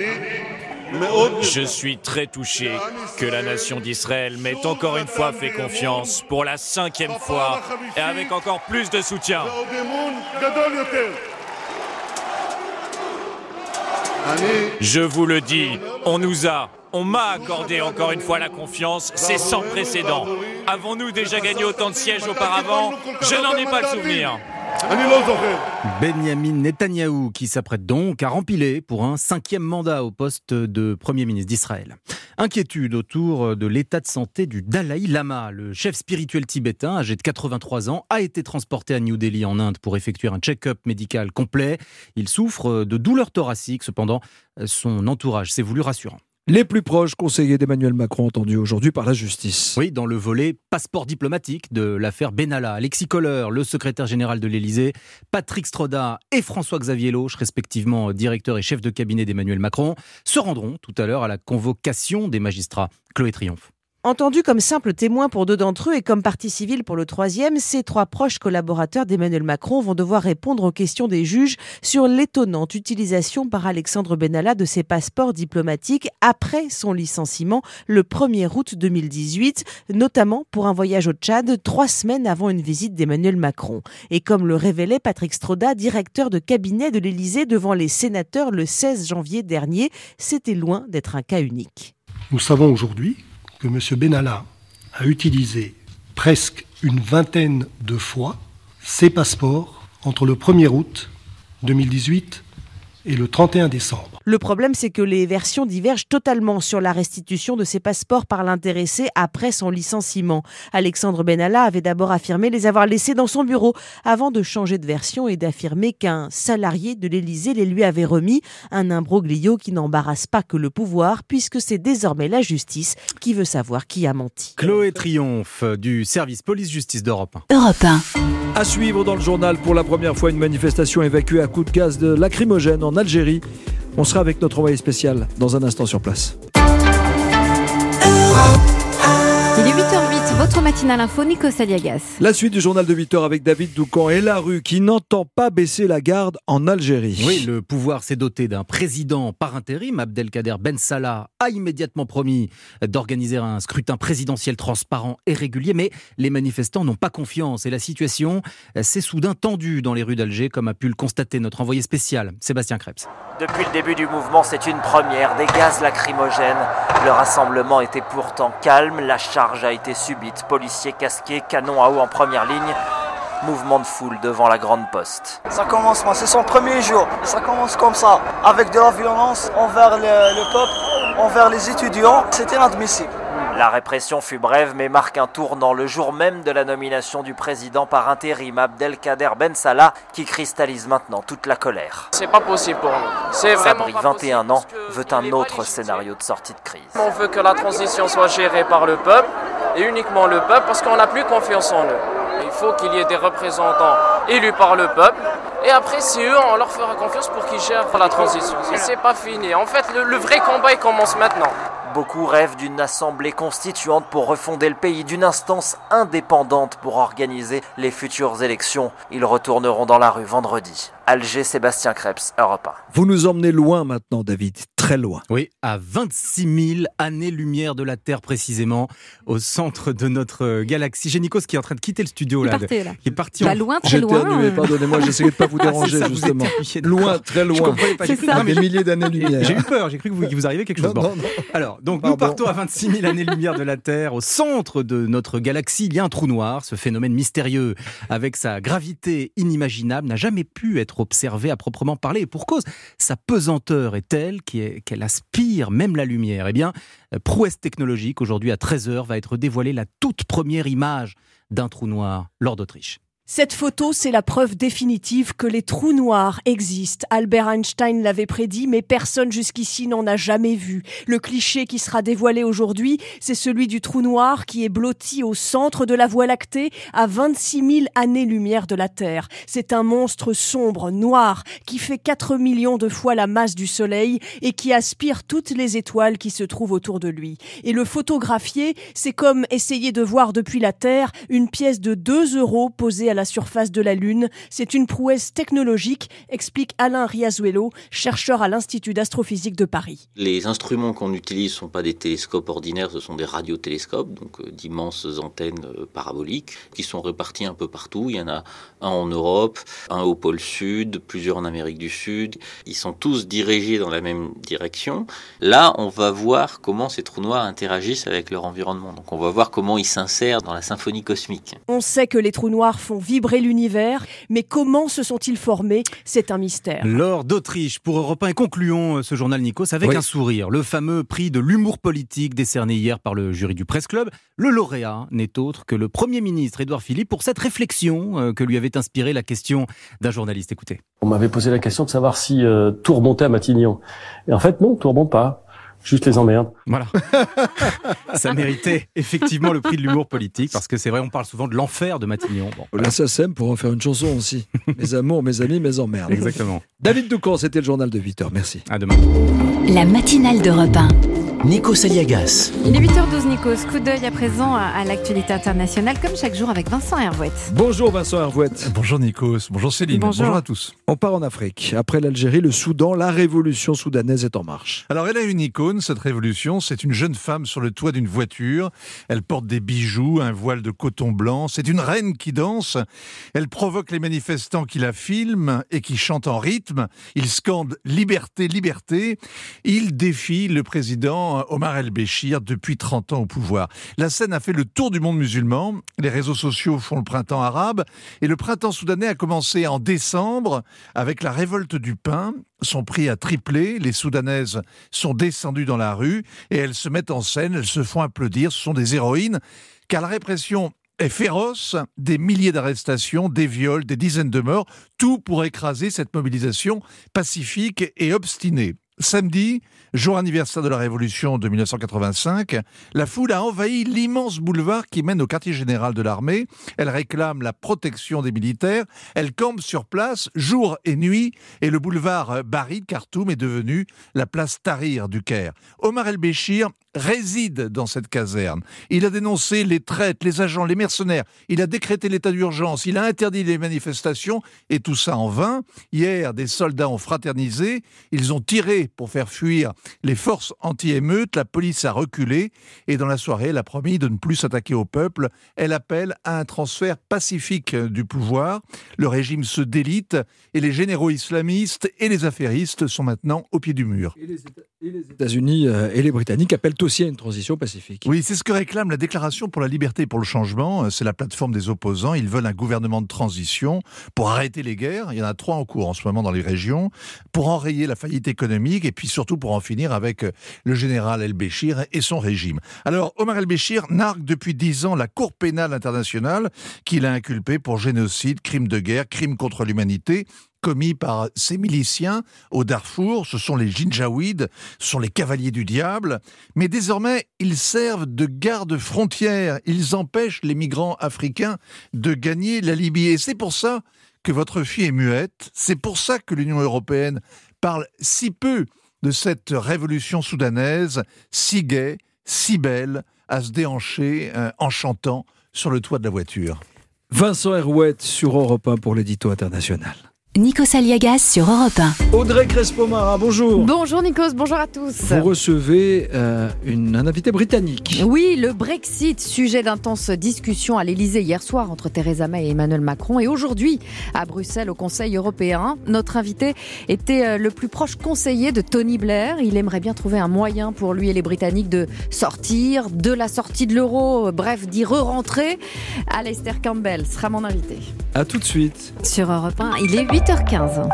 Je suis très touché que la nation d'Israël m'ait encore une fois fait confiance pour la 5e fois et avec encore plus de soutien. Je vous le dis, on m'a accordé encore une fois la confiance, c'est sans précédent. Avons-nous déjà gagné autant de sièges auparavant ? Je n'en ai pas le souvenir. Benyamin Netanyahou qui s'apprête donc à rempiler pour un 5e mandat au poste de Premier ministre d'Israël. Inquiétude autour de l'état de santé du Dalai Lama. Le chef spirituel tibétain, âgé de 83 ans, a été transporté à New Delhi en Inde pour effectuer un check-up médical complet. Il souffre de douleurs thoraciques, cependant son entourage s'est voulu rassurant. Les plus proches conseillers d'Emmanuel Macron entendus aujourd'hui par la justice. Oui, dans le volet passeport diplomatique de l'affaire Benalla. Alexis Kohler, le secrétaire général de l'Élysée, Patrick Stroda et François-Xavier Lauche, respectivement directeur et chef de cabinet d'Emmanuel Macron, se rendront tout à l'heure à la convocation des magistrats. Chloé Triomphe. Entendus comme simples témoins pour 2 d'entre eux et comme partie civile pour le 3e, ces 3 proches collaborateurs d'Emmanuel Macron vont devoir répondre aux questions des juges sur l'étonnante utilisation par Alexandre Benalla de ses passeports diplomatiques après son licenciement le 1er août 2018, notamment pour un voyage au Tchad 3 semaines avant une visite d'Emmanuel Macron. Et comme le révélait Patrick Stroda, directeur de cabinet de l'Élysée devant les sénateurs le 16 janvier dernier, c'était loin d'être un cas unique. Nous savons aujourd'hui que M. Benalla a utilisé presque une vingtaine de fois ses passeports entre le 1er août 2018 et le 31 décembre. Le problème, c'est que les versions divergent totalement sur la restitution de ces passeports par l'intéressé après son licenciement. Alexandre Benalla avait d'abord affirmé les avoir laissés dans son bureau avant de changer de version et d'affirmer qu'un salarié de l'Élysée les lui avait remis. Un imbroglio qui n'embarrasse pas que le pouvoir puisque c'est désormais la justice qui veut savoir qui a menti. Chloé Triomphe du service police-justice d'Europe 1. Europe 1. À suivre dans le journal, pour la première fois, une manifestation évacuée à coups de gaz lacrymogène en Algérie. On sera avec notre envoyé spécial dans un instant sur place. Il est 8h08, votre matinale info, Nico Saliagas. La suite du journal de 8h avec David Doucan et la rue qui n'entend pas baisser la garde en Algérie. Oui, le pouvoir s'est doté d'un président par intérim. Abdelkader Ben Salah a immédiatement promis d'organiser un scrutin présidentiel transparent et régulier, mais les manifestants n'ont pas confiance et la situation s'est soudain tendue dans les rues d'Alger, comme a pu le constater notre envoyé spécial, Sébastien Krebs. Depuis le début du mouvement, c'est une première, des gaz lacrymogènes. Le rassemblement était pourtant calme, la charge a été subite, policiers casqués, canons à eau en première ligne. Mouvement de foule devant la Grande Poste. Ça commence, c'est son premier jour. Ça commence comme ça, avec de la violence envers le peuple, envers les étudiants. C'était inadmissible. La répression fut brève mais marque un tournant le jour même de la nomination du président par intérim Abdelkader Ben Salah qui cristallise maintenant toute la colère. C'est pas possible pour nous. Sabri, 21 ans, veut un autre scénario de sortie de crise. On veut que la transition soit gérée par le peuple et uniquement le peuple parce qu'on n'a plus confiance en eux. Il faut qu'il y ait des représentants élus par le peuple. Et après, c'est eux, on leur fera confiance pour qu'ils gèrent la transition. Et c'est pas fini. En fait, le vrai combat, il commence maintenant. Beaucoup rêvent d'une assemblée constituante pour refonder le pays, d'une instance indépendante pour organiser les futures élections. Ils retourneront dans la rue vendredi. Alger, Sébastien Krebs, Europe 1. Vous nous emmenez loin maintenant, David, très loin. Oui, à 26 000 années-lumière de la Terre précisément, au centre de notre galaxie. J'ai Nikos qui est en train de quitter le studio. Qui est parti loin, très loin. J'étais pardonnez-moi, j'essayais de ne pas vous déranger justement. Loin, très loin. Je comprenais pas. Des milliers d'années-lumière. J'ai eu peur, j'ai cru qu'il vous arrivait quelque chose. Non. Alors, donc nous partons à 26 000 années-lumière de la Terre. Au centre de notre galaxie, il y a un trou noir. Ce phénomène mystérieux, avec sa gravité inimaginable, n'a jamais pu être observé à proprement parler. Et pour cause, sa pesanteur est telle qu'elle aspire même la lumière. Eh bien, prouesse technologique, aujourd'hui à 13h, va être dévoilée la toute première image d'un trou noir, Laure d'Autriche. Cette photo, c'est la preuve définitive que les trous noirs existent. Albert Einstein l'avait prédit, mais personne jusqu'ici n'en a jamais vu. Le cliché qui sera dévoilé aujourd'hui, c'est celui du trou noir qui est blotti au centre de la Voie lactée, à 26 000 années-lumière de la Terre. C'est un monstre sombre, noir, qui fait 4 millions de fois la masse du Soleil et qui aspire toutes les étoiles qui se trouvent autour de lui. Et le photographier, c'est comme essayer de voir depuis la Terre une pièce de 2 € posée à la surface de la Lune. C'est une prouesse technologique, explique Alain Riazuelo, chercheur à l'Institut d'astrophysique de Paris. Les instruments qu'on utilise ne sont pas des télescopes ordinaires, ce sont des radiotélescopes, donc d'immenses antennes paraboliques qui sont réparties un peu partout. Il y en a un en Europe, un au pôle Sud, plusieurs en Amérique du Sud. Ils sont tous dirigés dans la même direction. Là, on va voir comment ces trous noirs interagissent avec leur environnement. Donc on va voir comment ils s'insèrent dans la symphonie cosmique. On sait que les trous noirs font vibrer l'univers, mais comment se sont-ils formés ? C'est un mystère. Laure d'Autriche pour Europe 1 et concluons ce journal Nikos avec un sourire. Le fameux prix de l'humour politique décerné hier par le jury du Presse Club. Le lauréat n'est autre que le Premier ministre Édouard Philippe pour cette réflexion que lui avait inspiré la question d'un journaliste. Écoutez. On m'avait posé la question de savoir si tout remontait à Matignon. Et en fait non, tout remonte pas. Juste les emmerdes. Voilà. Ça méritait effectivement le prix de l'humour politique, parce que c'est vrai, on parle souvent de l'enfer de Matignon. Bon, voilà. Ça sème pour en faire une chanson aussi. Mes amours, mes amis, mes emmerdes. Exactement. David Doucan, c'était le journal de 8h. Merci. À demain. La matinale d'Europe 1. Nikos Aliagas. Il est 8h12, Nikos. Coup d'œil à présent à l'actualité internationale, comme chaque jour avec Vincent Hervouette. Bonjour Vincent Hervouette. Bonjour Nikos, bonjour Céline, bonjour à tous. On part en Afrique. Après l'Algérie, le Soudan, la révolution soudanaise est en marche. Alors elle a une icône, cette révolution, c'est une jeune femme sur le toit d'une voiture. Elle porte des bijoux, un voile de coton blanc. C'est une reine qui danse. Elle provoque les manifestants qui la filment et qui chantent en rythme. Ils scandent « Liberté, liberté ». Ils défient le président Omar el-Béchir depuis 30 ans au pouvoir. La scène a fait le tour du monde musulman. Les réseaux sociaux font le printemps arabe. Et le printemps soudanais a commencé en décembre avec la révolte du pain. Son prix a triplé. Les Soudanaises sont descendues dans la rue et elles se mettent en scène. Elles se font applaudir. Ce sont des héroïnes. Car la répression est féroce, des milliers d'arrestations, des viols, des dizaines de morts, tout pour écraser cette mobilisation pacifique et obstinée. Samedi, jour anniversaire de la Révolution de 1985, la foule a envahi l'immense boulevard qui mène au quartier général de l'armée. Elle réclame la protection des militaires. Elle campe sur place jour et nuit et le boulevard Bahri de Khartoum est devenu la place Tahrir du Caire. Omar el-Béchir réside dans cette caserne. Il a dénoncé les traites, les agents, les mercenaires. Il a décrété l'état d'urgence. Il a interdit les manifestations et tout ça en vain. Hier, des soldats ont fraternisé. Ils ont tiré pour faire fuir les forces anti-émeutes. La police a reculé et dans la soirée, elle a promis de ne plus s'attaquer au peuple. Elle appelle à un transfert pacifique du pouvoir. Le régime se délite et les généraux islamistes et les affairistes sont maintenant au pied du mur. Et les États-Unis et les Britanniques appellent aussi à une transition pacifique. Oui, c'est ce que réclame la Déclaration pour la liberté et pour le changement. C'est la plateforme des opposants. Ils veulent un gouvernement de transition pour arrêter les guerres. Il y en a 3 en cours en ce moment dans les régions, pour enrayer la faillite économique et puis surtout pour en finir avec le général el-Béchir et son régime. Alors, Omar el-Béchir nargue depuis 10 ans la Cour pénale internationale qui l'a inculpé pour génocide, crime de guerre, crime contre l'humanité, commis par ces miliciens au Darfour. Ce sont les Janjaouides, ce sont les cavaliers du diable. Mais désormais, ils servent de garde-frontières. Ils empêchent les migrants africains de gagner la Libye. Et c'est pour ça que votre fille est muette. C'est pour ça que l'Union européenne parle si peu de cette révolution soudanaise, si gaie, si belle, à se déhancher en chantant sur le toit de la voiture. Vincent Hervouette sur Europe 1 pour l'édito international. Nikos Aliagas sur Europe 1. Audrey Crespo-Mara, bonjour. Bonjour Nikos, bonjour à tous. Vous recevez un invité britannique. Oui, le Brexit, sujet d'intenses discussions à l'Elysée hier soir entre Theresa May et Emmanuel Macron. Et aujourd'hui, à Bruxelles, au Conseil européen, notre invité était le plus proche conseiller de Tony Blair. Il aimerait bien trouver un moyen pour lui et les Britanniques de sortir de la sortie de l'euro, bref, d'y re-rentrer. Alastair Campbell sera mon invité. A tout de suite. Sur Europe 1, il est 8h15.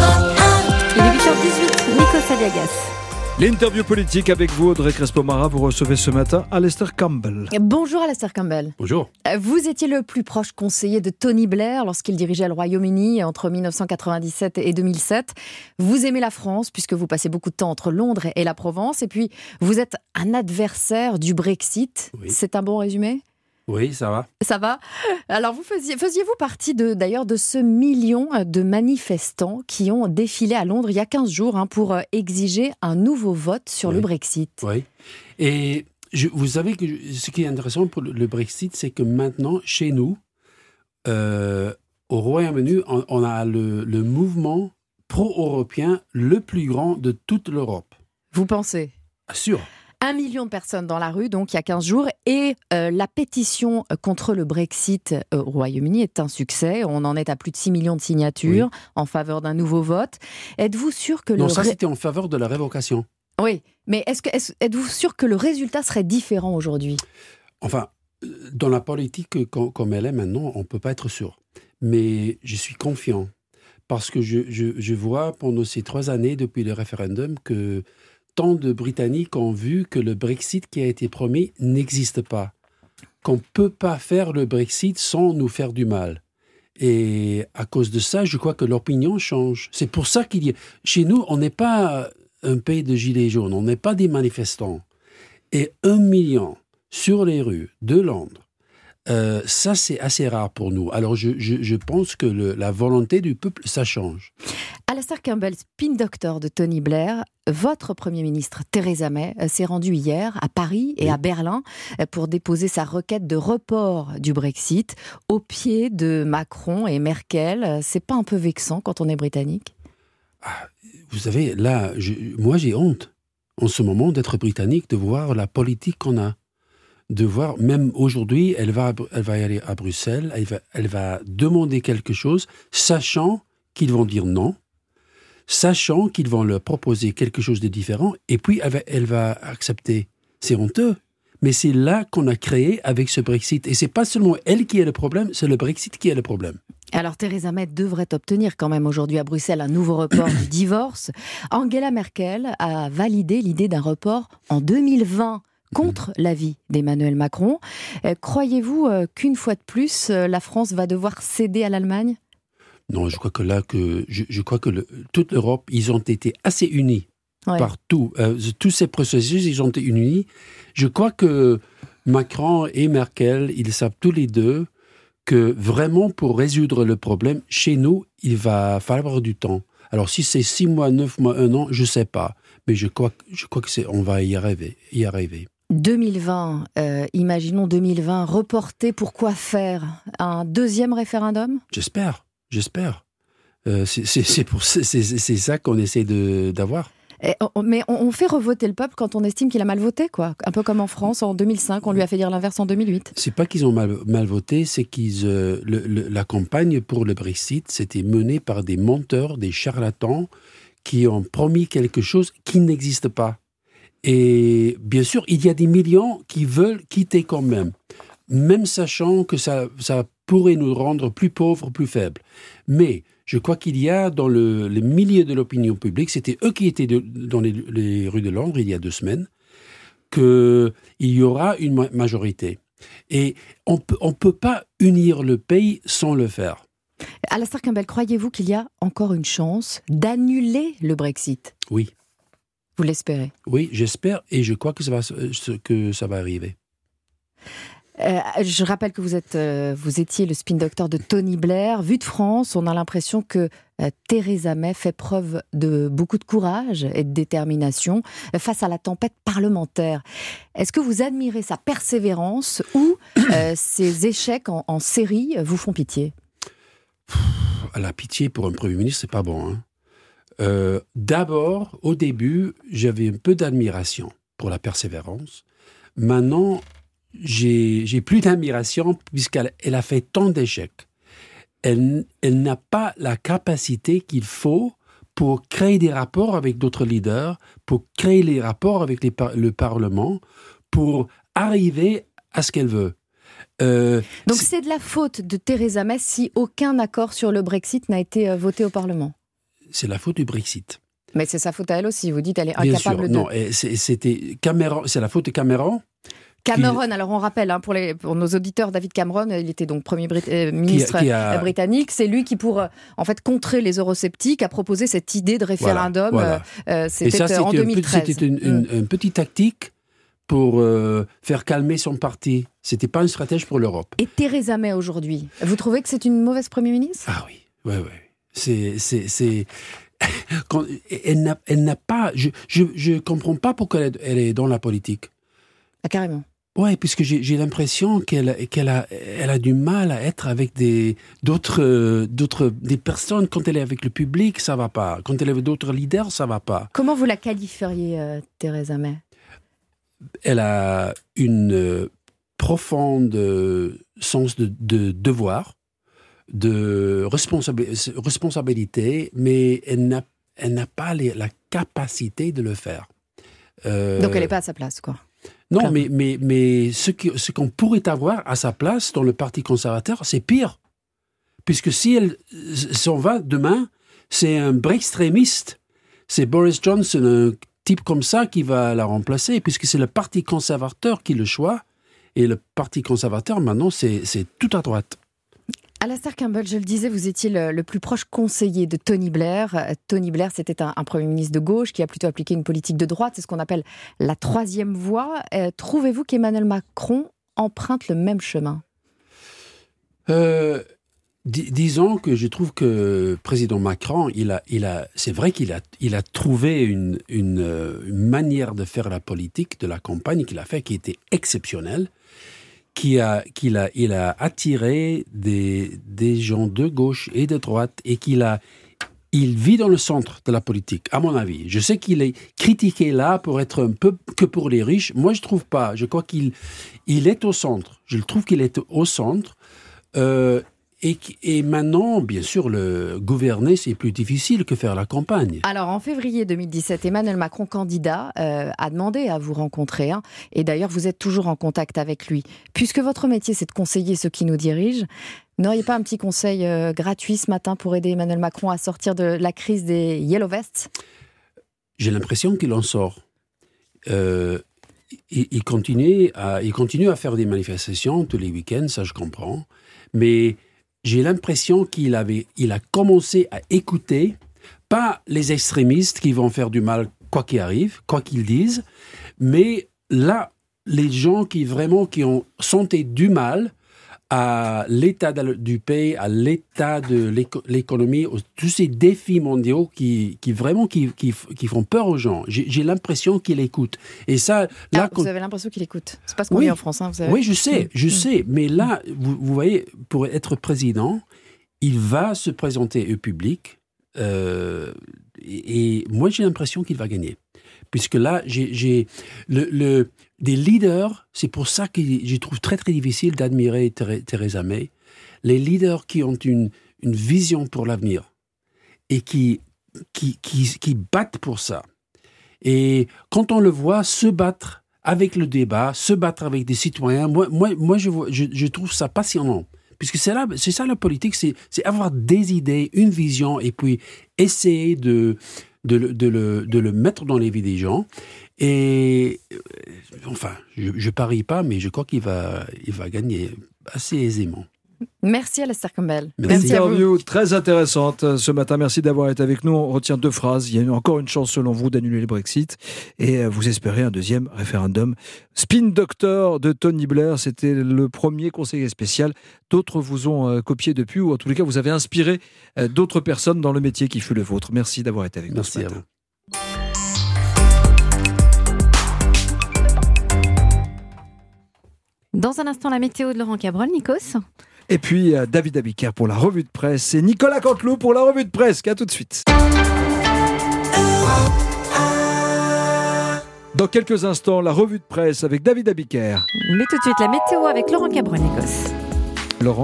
Il est 8h18, Nikos Aliagas. L'interview politique avec vous, Audrey Crespo-Mara. Vous recevez ce matin Alastair Campbell. Bonjour Alastair Campbell. Bonjour. Vous étiez le plus proche conseiller de Tony Blair lorsqu'il dirigeait le Royaume-Uni entre 1997 et 2007. Vous aimez la France puisque vous passez beaucoup de temps entre Londres et la Provence. Et puis, vous êtes un adversaire du Brexit. Oui. C'est un bon résumé ? Oui, ça va. Ça va. Alors, faisiez-vous partie d'ailleurs de ce million de manifestants qui ont défilé à Londres il y a 15 jours pour exiger un nouveau vote sur le Brexit ? Oui. Et vous savez que ce qui est intéressant pour le Brexit, c'est que maintenant, chez nous, au Royaume-Uni, on a le mouvement pro-européen le plus grand de toute l'Europe. Vous pensez ? Sûr. 1 million de personnes dans la rue, donc il y a 15 jours, et la pétition contre le Brexit au Royaume-Uni est un succès. On en est à plus de 6 millions de signatures en faveur d'un nouveau vote. Êtes-vous sûr que Non, ça c'était en faveur de la révocation. Oui, mais êtes-vous sûr que le résultat serait différent aujourd'hui ? Enfin, dans la politique comme elle est maintenant, on ne peut pas être sûr. Mais je suis confiant, parce que je vois pendant ces 3 années depuis le référendum que tant de Britanniques ont vu que le Brexit qui a été promis n'existe pas. Qu'on ne peut pas faire le Brexit sans nous faire du mal. Et à cause de ça, je crois que l'opinion change. C'est pour ça qu'il y a... Chez nous, on n'est pas un pays de gilets jaunes, on n'est pas des manifestants. Et 1 million sur les rues de Londres, Ça, c'est assez rare pour nous. Alors, je pense que la volonté du peuple, ça change. Alastair Campbell, spin doctor de Tony Blair, votre Premier ministre Theresa May s'est rendue hier à Paris et à Berlin pour déposer sa requête de report du Brexit au pied de Macron et Merkel. C'est pas un peu vexant quand on est britannique ? Vous savez, là, moi j'ai honte en ce moment d'être britannique, de voir la politique qu'on a. De voir, même aujourd'hui, elle va y aller à Bruxelles, elle va demander quelque chose, sachant qu'ils vont dire non, sachant qu'ils vont leur proposer quelque chose de différent, et puis elle va accepter. C'est honteux. Mais c'est là qu'on a créé avec ce Brexit. Et c'est pas seulement elle qui est le problème, c'est le Brexit qui est le problème. Alors Theresa May devrait obtenir quand même aujourd'hui à Bruxelles un nouveau report du divorce. Angela Merkel a validé l'idée d'un report en 2020 contre l'avis d'Emmanuel Macron. Croyez-vous qu'une fois de plus, la France va devoir céder à l'Allemagne ? Non, je crois que toute l'Europe, ils ont été assez unis. Ouais. Partout. Tous ces processus, ils ont été unis. Je crois que Macron et Merkel, ils savent tous les deux que vraiment pour résoudre le problème, chez nous, il va falloir du temps. Alors si c'est 6 mois, 9 mois, 1 an, je ne sais pas. Mais je crois que on va y arriver. 2020, imaginons 2020, reporté, pourquoi faire un deuxième référendum ? J'espère. C'est ça qu'on essaie d'avoir. Mais on fait revoter le peuple quand on estime qu'il a mal voté, quoi. Un peu comme en France, en 2005, on lui a fait dire l'inverse en 2008. C'est pas qu'ils ont mal voté, c'est la campagne pour le Brexit, c'était menée par des menteurs, des charlatans, qui ont promis quelque chose qui n'existe pas. Et bien sûr, il y a des millions qui veulent quitter quand même sachant que ça pourrait nous rendre plus pauvres, plus faibles. Mais je crois qu'il y a dans le milieu de l'opinion publique, c'était eux qui étaient dans les rues de Londres il y a 2 semaines, qu'il y aura une majorité. Et on peut pas unir le pays sans le faire. Alastair Campbell, croyez-vous qu'il y a encore une chance d'annuler le Brexit ? Oui. Vous l'espérez ? Oui, j'espère et je crois que ça va arriver. Je rappelle que vous étiez le spin doctor de Tony Blair. Vu de France, on a l'impression que Theresa May fait preuve de beaucoup de courage et de détermination face à la tempête parlementaire. Est-ce que vous admirez sa persévérance ou ses échecs en série vous font pitié ? La pitié pour un Premier ministre, c'est pas bon. D'abord, au début, j'avais un peu d'admiration pour la persévérance. Maintenant, j'ai plus d'admiration puisqu'elle a fait tant d'échecs. Elle n'a pas la capacité qu'il faut pour créer des rapports avec d'autres leaders, pour créer les rapports avec le Parlement, pour arriver à ce qu'elle veut. Donc c'est de la faute de Theresa May si aucun accord sur le Brexit n'a été voté au Parlement ? C'est la faute du Brexit. Mais c'est sa faute à elle aussi, vous dites, elle est incapable Bien sûr, non, c'était Cameron, c'est la faute de Cameron. Cameron, alors on rappelle, pour nos auditeurs, David Cameron, il était donc Premier ministre britannique, c'est lui qui, pour en fait contrer les eurosceptiques, a proposé cette idée de référendum, c'était en 2013. C'était une petite tactique pour faire calmer son parti. C'était pas une stratège pour l'Europe. Et Theresa May aujourd'hui, vous trouvez que c'est une mauvaise Premier ministre ? Ah oui. Elle n'a pas. Je comprends pas pourquoi elle est dans la politique. Ah, carrément. Ouais, puisque j'ai l'impression qu'elle a du mal à être avec des personnes. Quand elle est avec le public, ça va pas. Quand elle est avec d'autres leaders, ça va pas. Comment vous la qualifieriez, Theresa May ? Elle a une profonde sens de devoir, de responsabilité, mais elle n'a pas la capacité de le faire. Donc elle n'est pas à sa place, quoi. Non, mais ce qu'on pourrait avoir à sa place dans le Parti conservateur, c'est pire. Puisque si elle s'en va demain, c'est un extrémiste. C'est Boris Johnson, un type comme ça, qui va la remplacer, puisque c'est le Parti conservateur qui le choisit. Et le Parti conservateur, maintenant, c'est tout à droite. Alastair Campbell, je le disais, vous étiez le plus proche conseiller de Tony Blair. Tony Blair, c'était un Premier ministre de gauche qui a plutôt appliqué une politique de droite. C'est ce qu'on appelle la troisième voie. Trouvez-vous qu'Emmanuel Macron emprunte le même chemin ? Disons que je trouve que le président Macron, c'est vrai qu'il a trouvé une manière de faire la politique de la campagne qu'il a fait qui était exceptionnelle, il a attiré des gens de gauche et de droite et il vit dans le centre de la politique, à mon avis. Je sais qu'il est critiqué là pour être un peu que pour les riches. Moi, je trouve pas. Je crois qu'il est au centre. Je le trouve qu'il est au centre. Et maintenant, bien sûr, gouverner, c'est plus difficile que faire la campagne. Alors, en février 2017, Emmanuel Macron, candidat, a demandé à vous rencontrer. Et d'ailleurs, vous êtes toujours en contact avec lui. Puisque votre métier, c'est de conseiller ceux qui nous dirigent, n'auriez pas un petit conseil gratuit ce matin pour aider Emmanuel Macron à sortir de la crise des Yellow Vests ? J'ai l'impression qu'il en sort. Il continue à faire des manifestations tous les week-ends, ça je comprends. Mais j'ai l'impression qu'il a commencé à écouter, pas les extrémistes qui vont faire du mal quoi qu'il arrive, quoi qu'ils disent, mais là, les gens qui ont senti du mal à l'état du pays, à l'état de l'économie, tous ces défis mondiaux qui font peur aux gens. J'ai l'impression qu'il écoute. Et ça, là, vous avez l'impression qu'il écoute. C'est pas ce qu'on dit en France, vous savez. Oui, je sais. Mais là, vous voyez, pour être président, il va se présenter au public. Et moi, j'ai l'impression qu'il va gagner. Puisque là, j'ai des leaders, c'est pour ça que je trouve très très difficile d'admirer Theresa May, les leaders qui ont une vision pour l'avenir et qui battent pour ça. Et quand on le voit se battre avec le débat, se battre avec des citoyens, moi je trouve ça passionnant. Puisque c'est ça la politique, c'est avoir des idées, une vision et puis essayer de le mettre dans les vies des gens. Et enfin, je parie pas, mais je crois qu'il va gagner assez aisément. Merci Alastair Campbell. Merci à vous. Interview très intéressante ce matin. Merci d'avoir été avec nous. On retient 2 phrases. Il y a encore une chance selon vous d'annuler le Brexit et vous espérez un deuxième référendum. Spin Doctor de Tony Blair, c'était le premier conseiller spécial. D'autres vous ont copié depuis, ou en tous les cas vous avez inspiré d'autres personnes dans le métier qui fut le vôtre. Merci d'avoir été avec nous ce matin. Dans un instant, la météo de Laurent Cabrol, Nikos. Et puis David Abiker pour la revue de presse et Nicolas Canteloup pour la revue de presse. À tout de suite. Dans quelques instants, la revue de presse avec David Abiker. Mais tout de suite, la météo avec Laurent Cabrol, Nikos. Laurent ?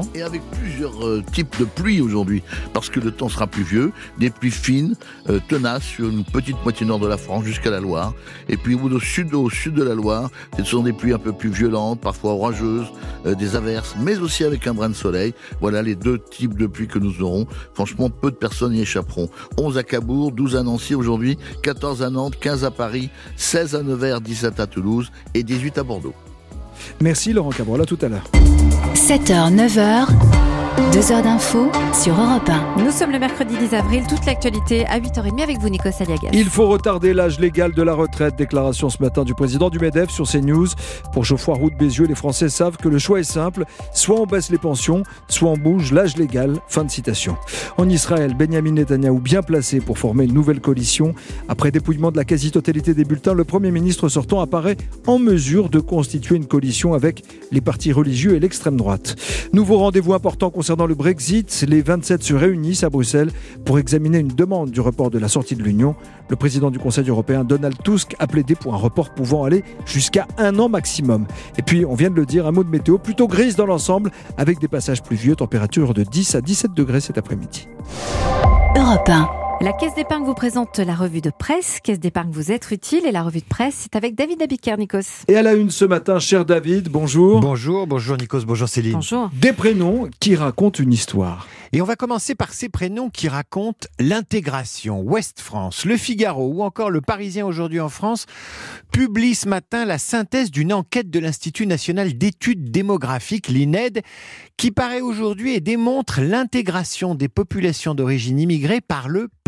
Et avec plusieurs types de pluies aujourd'hui, parce que le temps sera pluvieux, des pluies fines, tenaces sur une petite moitié nord de la France jusqu'à la Loire. Et puis au sud de la Loire, ce sont des pluies un peu plus violentes, parfois orageuses, des averses, mais aussi avec un brin de soleil. Voilà les 2 types de pluies que nous aurons. Franchement, peu de personnes y échapperont. 11 à Cabourg, 12 à Nancy aujourd'hui, 14 à Nantes, 15 à Paris, 16 à Nevers, 17 à Toulouse et 18 à Bordeaux. Merci Laurent Cabrol, à tout à l'heure. 7h, 9h, 2 heures d'info sur Europe 1. Nous sommes le mercredi 10 avril, toute l'actualité à 8h30 avec vous, Nikos Aliagas. Il faut retarder l'âge légal de la retraite. Déclaration ce matin du président du MEDEF sur CNews. Pour Geoffroy Roux de Bézieux, les Français savent que le choix est simple. Soit on baisse les pensions, soit on bouge l'âge légal. Fin de citation. En Israël, Benyamin Netanyahou bien placé pour former une nouvelle coalition. Après dépouillement de la quasi-totalité des bulletins, le Premier ministre sortant apparaît en mesure de constituer une coalition avec les partis religieux et l'extrême droite. Nouveau rendez-vous important concernant le Brexit. Les 27 se réunissent à Bruxelles pour examiner une demande du report de la sortie de l'Union. Le président du Conseil européen, Donald Tusk, a plaidé pour un report pouvant aller jusqu'à 1 an maximum. Et puis, on vient de le dire, un mot de météo plutôt grise dans l'ensemble, avec des passages pluvieux, température de 10 à 17 degrés cet après-midi. Europe 1. La Caisse d'épargne vous présente la revue de presse. Caisse d'épargne vous être utile et la revue de presse, c'est avec David Abiker, Nikos. Et à la une ce matin, cher David, bonjour. Bonjour Nikos, bonjour Céline. Bonjour. Des prénoms qui racontent une histoire. Et on va commencer par ces prénoms qui racontent l'intégration. Ouest France, Le Figaro ou encore Le Parisien aujourd'hui en France publient ce matin la synthèse d'une enquête de l'Institut national d'études démographiques, l'INED, qui paraît aujourd'hui et démontre l'intégration des populations d'origine immigrée par le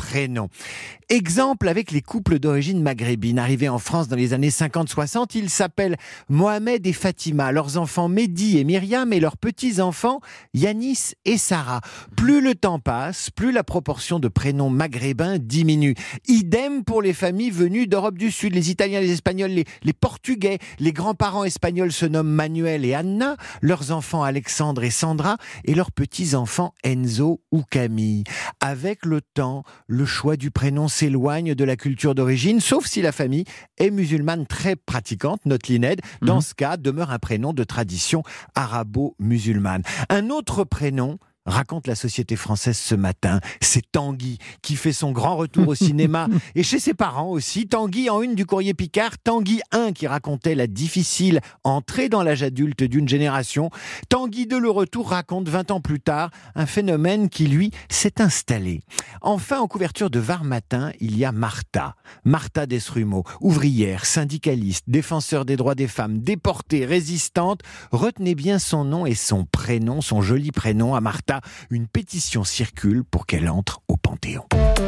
prénom. Exemple avec les couples d'origine maghrébine arrivés en France dans les années 50-60. Ils s'appellent Mohamed et Fatima, leurs enfants Mehdi et Myriam et leurs petits-enfants Yanis et Sarah. Plus le temps passe, plus la proportion de prénoms maghrébins diminue. Idem pour les familles venues d'Europe du Sud, les Italiens, les Espagnols, les Portugais. Les grands-parents espagnols se nomment Manuel et Anna, leurs enfants Alexandre et Sandra et leurs petits-enfants Enzo ou Camille. Avec le temps, le choix du prénom s'éloigne de la culture d'origine, sauf si la famille est musulmane très pratiquante, note l'INED. Dans ce cas, demeure un prénom de tradition arabo-musulmane. Un autre prénom, raconte la Société française ce matin, c'est Tanguy qui fait son grand retour au cinéma et chez ses parents aussi. Tanguy en une du Courrier Picard, Tanguy 1 qui racontait la difficile entrée dans l'âge adulte d'une génération. Tanguy 2 le retour raconte 20 ans plus tard un phénomène qui lui s'est installé. Enfin en couverture de Var Matin, il y a Martha Desrumaux, ouvrière, syndicaliste, défenseur des droits des femmes, déportée, résistante. Retenez bien son nom et son prénom, son joli prénom à Martha. Une pétition circule pour qu'elle entre au Panthéon.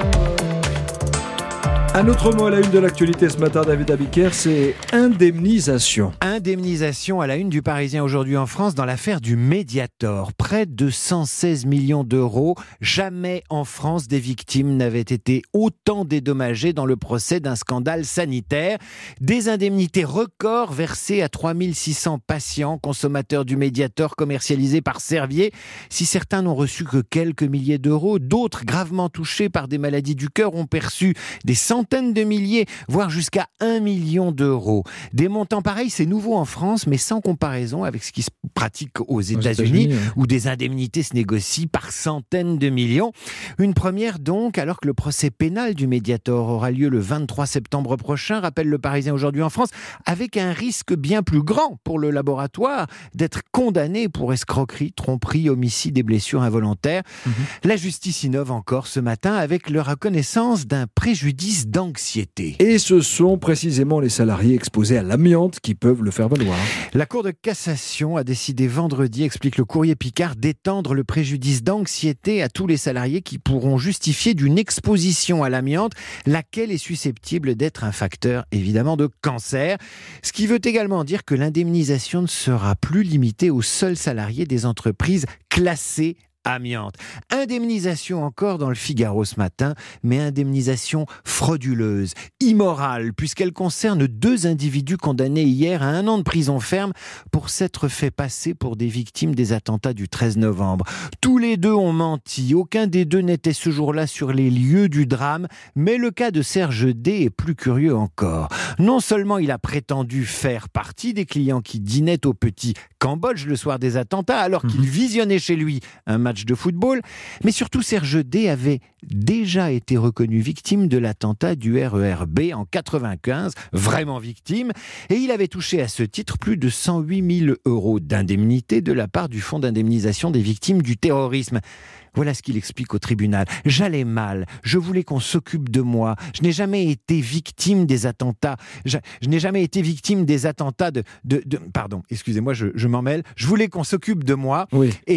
Un autre mot à la une de l'actualité ce matin, David Abiker, c'est indemnisation. Indemnisation à la une du Parisien aujourd'hui en France dans l'affaire du Mediator. Près de 116 millions d'euros. Jamais en France des victimes n'avaient été autant dédommagées dans le procès d'un scandale sanitaire. Des indemnités records versées à 3600 patients consommateurs du Mediator commercialisé par Servier. Si certains n'ont reçu que quelques milliers d'euros, d'autres gravement touchés par des maladies du cœur ont perçu des centaines de milliers, voire jusqu'à 1 million d'euros. Des montants pareils, c'est nouveau en France, mais sans comparaison avec ce qui se pratique aux États-Unis, où des indemnités se négocient par centaines de millions. Une première donc, alors que le procès pénal du Mediator aura lieu le 23 septembre prochain, rappelle le Parisien aujourd'hui en France, avec un risque bien plus grand pour le laboratoire d'être condamné pour escroquerie, tromperie, homicide et blessures involontaires. La justice innove encore ce matin avec la reconnaissance d'un préjudice d'anxiété. Et ce sont précisément les salariés exposés à l'amiante qui peuvent le faire valoir. La Cour de cassation a décidé vendredi, explique le Courrier Picard, d'étendre le préjudice d'anxiété à tous les salariés qui pourront justifier d'une exposition à l'amiante, laquelle est susceptible d'être un facteur évidemment de cancer. Ce qui veut également dire que l'indemnisation ne sera plus limitée aux seuls salariés des entreprises classées amiante. Indemnisation encore dans le Figaro ce matin, mais indemnisation frauduleuse, immorale, puisqu'elle concerne 2 individus condamnés hier à 1 an de prison ferme pour s'être fait passer pour des victimes des attentats du 13 novembre. Tous les 2 ont menti, aucun des 2 n'était ce jour-là sur les lieux du drame, mais le cas de Serge D est plus curieux encore. Non seulement il a prétendu faire partie des clients qui dînaient au Petit Cambodge le soir des attentats, alors qu'il visionnait chez lui un match de football, mais surtout Serge D avait déjà été reconnu victime de l'attentat du RER B en 95, vraiment victime, et il avait touché à ce titre plus de 108 000 euros d'indemnité de la part du Fonds d'indemnisation des victimes du terrorisme. Voilà ce qu'il explique au tribunal. J'allais mal, je voulais qu'on s'occupe de moi. Je n'ai jamais été victime des attentats. Je n'ai jamais été victime des attentats pardon, excusez-moi, je m'en mêle. Je voulais qu'on s'occupe de moi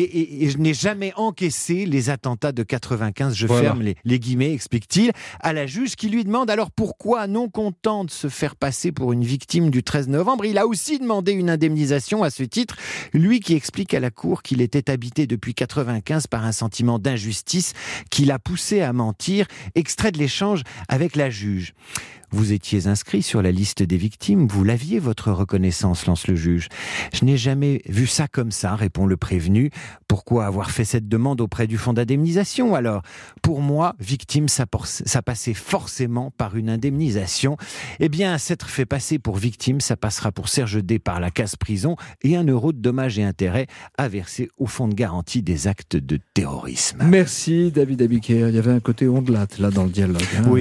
et je n'ai jamais encaissé les attentats de 95. Je ferme les guillemets, explique-t-il à la juge qui lui demande alors pourquoi, non content de se faire passer pour une victime du 13 novembre, il a aussi demandé une indemnisation à ce titre. Lui qui explique à la cour qu'il était habité depuis 95 par un sentiment d'injustice qui l'a poussé à mentir. Extrait de l'échange avec la juge. Vous étiez inscrit sur la liste des victimes, vous l'aviez votre reconnaissance, lance le juge. Je n'ai jamais vu ça comme ça, répond le prévenu. Pourquoi avoir fait cette demande auprès du fonds d'indemnisation alors ? Pour moi, victime, ça passait forcément par une indemnisation. Eh bien, s'être fait passer pour victime, ça passera pour Serge D par la casse-prison et 1 euro de dommages et intérêts à verser au fonds de garantie des actes de terrorisme. Merci David Abiker. Il y avait un côté ondelat là dans le dialogue. Oui,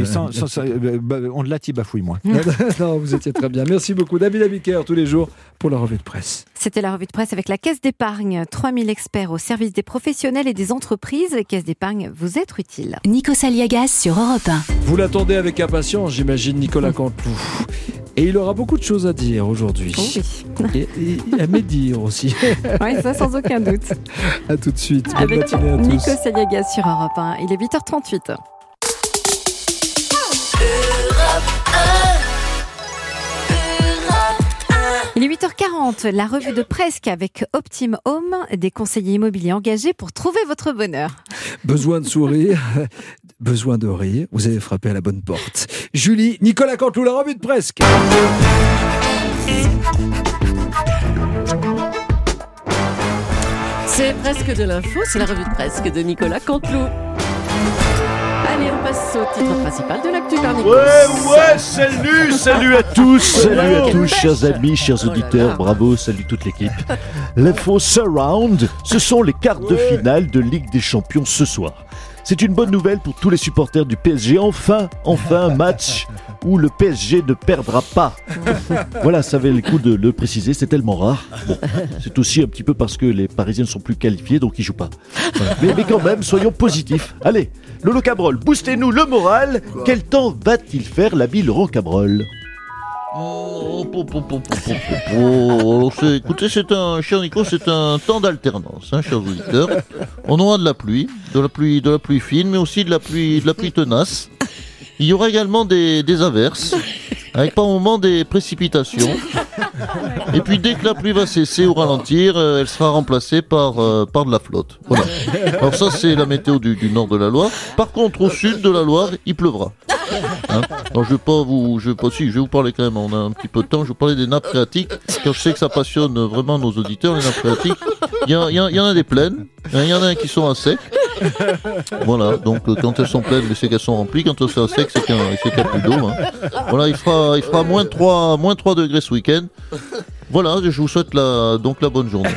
ondelat, il bafouille moins. Non, vous étiez très bien. Merci beaucoup David Abiker, tous les jours pour la revue de presse. C'était la revue de presse avec la Caisse d'épargne. 3000 experts au service des professionnels et des entreprises. Caisse d'épargne, vous êtes utile. Nikos Aliagas sur Europe 1. Vous l'attendez avec impatience, j'imagine, Nicolas Canteloup. Et il aura beaucoup de choses à dire aujourd'hui. Oh oui. Et à médire aussi. Oui, ça sans aucun doute. À tout de suite. Bonne avec matinée à tous. Nikos Aliagas sur Europe 1. Il est 8h38. 8h40, la revue de Presque avec Optim Home, des conseillers immobiliers engagés pour trouver votre bonheur. Besoin de sourire, besoin de rire, vous avez frappé à la bonne porte. Julie, Nicolas Canteloup, la revue de Presque. C'est presque de l'info, c'est la revue de Presque de Nicolas Canteloup. Allez, on passe au titre principal de l'actu par Nicolas. Ouais, salut à tous, chers amis, chers auditeurs, bravo, salut toute l'équipe. L'info Surround, ce sont les quarts de finale de Ligue des Champions ce soir. C'est une bonne nouvelle pour tous les supporters du PSG. Enfin, un match où le PSG ne perdra pas. Voilà, ça valait le coup de le préciser, c'est tellement rare. Bon, c'est aussi un petit peu parce que les Parisiens ne sont plus qualifiés, donc ils jouent pas. Voilà. Mais quand même, soyons positifs. Allez, Lolo Cabrol, boostez-nous le moral. Quel temps va-t-il faire l'ami Laurent Cabrol ? Écoutez, cher Nico, c'est un temps d'alternance, chers auditeurs. On aura de la pluie fine, mais aussi de la pluie tenace. Il y aura également des averses, avec par moments des précipitations. Et puis dès que la pluie va cesser ou ralentir, elle sera remplacée par de la flotte. Voilà. Alors ça, c'est la météo du nord de la Loire. Par contre, au sud de la Loire, il pleuvra. Alors je vais vous parler quand même, on a un petit peu de temps, je vais vous parler des nappes phréatiques, car je sais que ça passionne vraiment nos auditeurs, les nappes phréatiques. Il y en a des pleines, il y en a qui sont à sec. Voilà, donc quand elles sont pleines, c'est qu'elles sont remplies, quand elles sont à sec, c'est qu'il n'y a plus d'eau. Voilà, il fera moins 3 degrés ce week-end. Voilà, je vous souhaite la bonne journée.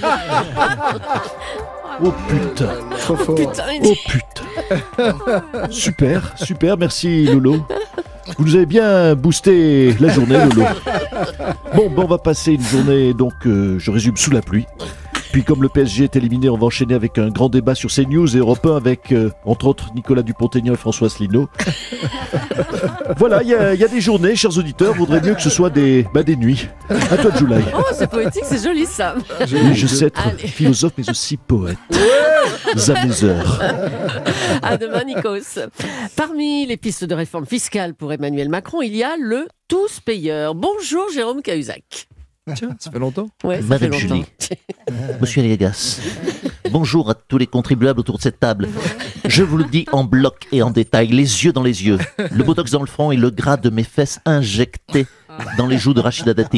Oh putain. Trop fort. Oh putain. Super, merci Lolo. Vous nous avez bien boosté la journée, Lolo. Bon, on va passer une journée, donc je résume, sous la pluie. Puis comme le PSG est éliminé, on va enchaîner avec un grand débat sur CNews et Europe 1 avec, entre autres, Nicolas Dupont-Aignan et François Asselineau. Voilà, il y a des journées, chers auditeurs, vaudrait mieux que ce soit des nuits. À toi, Julie. Oh, c'est poétique, c'est joli ça. Oui, je sais être philosophe, mais aussi poète. À mes heures. À demain, Nikos. Parmi les pistes de réforme fiscale pour Emmanuel Macron, il y a le tous payeur. Bonjour, Jérôme Cahuzac. Tiens, ça fait longtemps. Ouais, ça Madame fait longtemps. Julie, Monsieur Aliagas, bonjour à tous les contribuables autour de cette table. Je vous le dis en bloc et en détail, les yeux dans les yeux, le botox dans le front et le gras de mes fesses injectés dans les joues de Rachida Dati.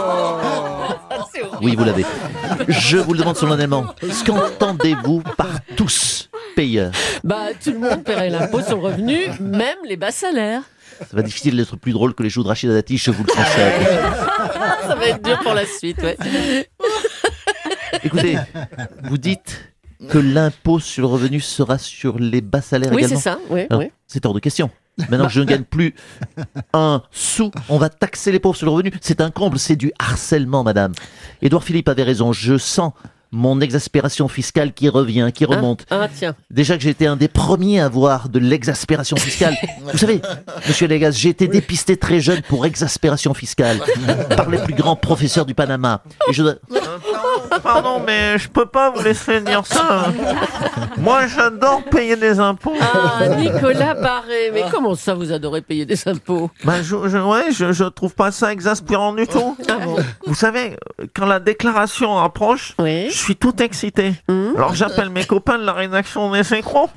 Oui, vous l'avez. Je vous le demande solennellement, qu'entendez-vous par tous payeurs ? Tout le monde paierait l'impôt sur le revenu, même les bas salaires. Ça va difficile d'être plus drôle que les joues de Rachida Dati, je vous le concède. Ça va être dur pour la suite, ouais. Écoutez, vous dites que l'impôt sur le revenu sera sur les bas salaires également ? Oui, c'est ça, oui. C'est hors de question. Maintenant, je ne gagne plus un sou. On va taxer les pauvres sur le revenu. C'est un comble, c'est du harcèlement, madame. Édouard Philippe avait raison. Je sens mon exaspération fiscale qui revient, qui remonte. Tiens. Déjà que j'ai été un des premiers à avoir de l'exaspération fiscale. Vous savez, monsieur Légas, j'ai été dépisté très jeune pour exaspération fiscale par les plus grands professeurs du Panama. Et je dois... Pardon, mais je peux pas vous laisser dire ça. Moi, j'adore payer des impôts. Nicolas Barré, mais comment ça vous adorez payer des impôts ? Je trouve pas ça exaspérant du tout. Bon. Vous savez, quand la déclaration approche, je suis tout excité. Alors j'appelle mes copains de la rédaction des Synchros.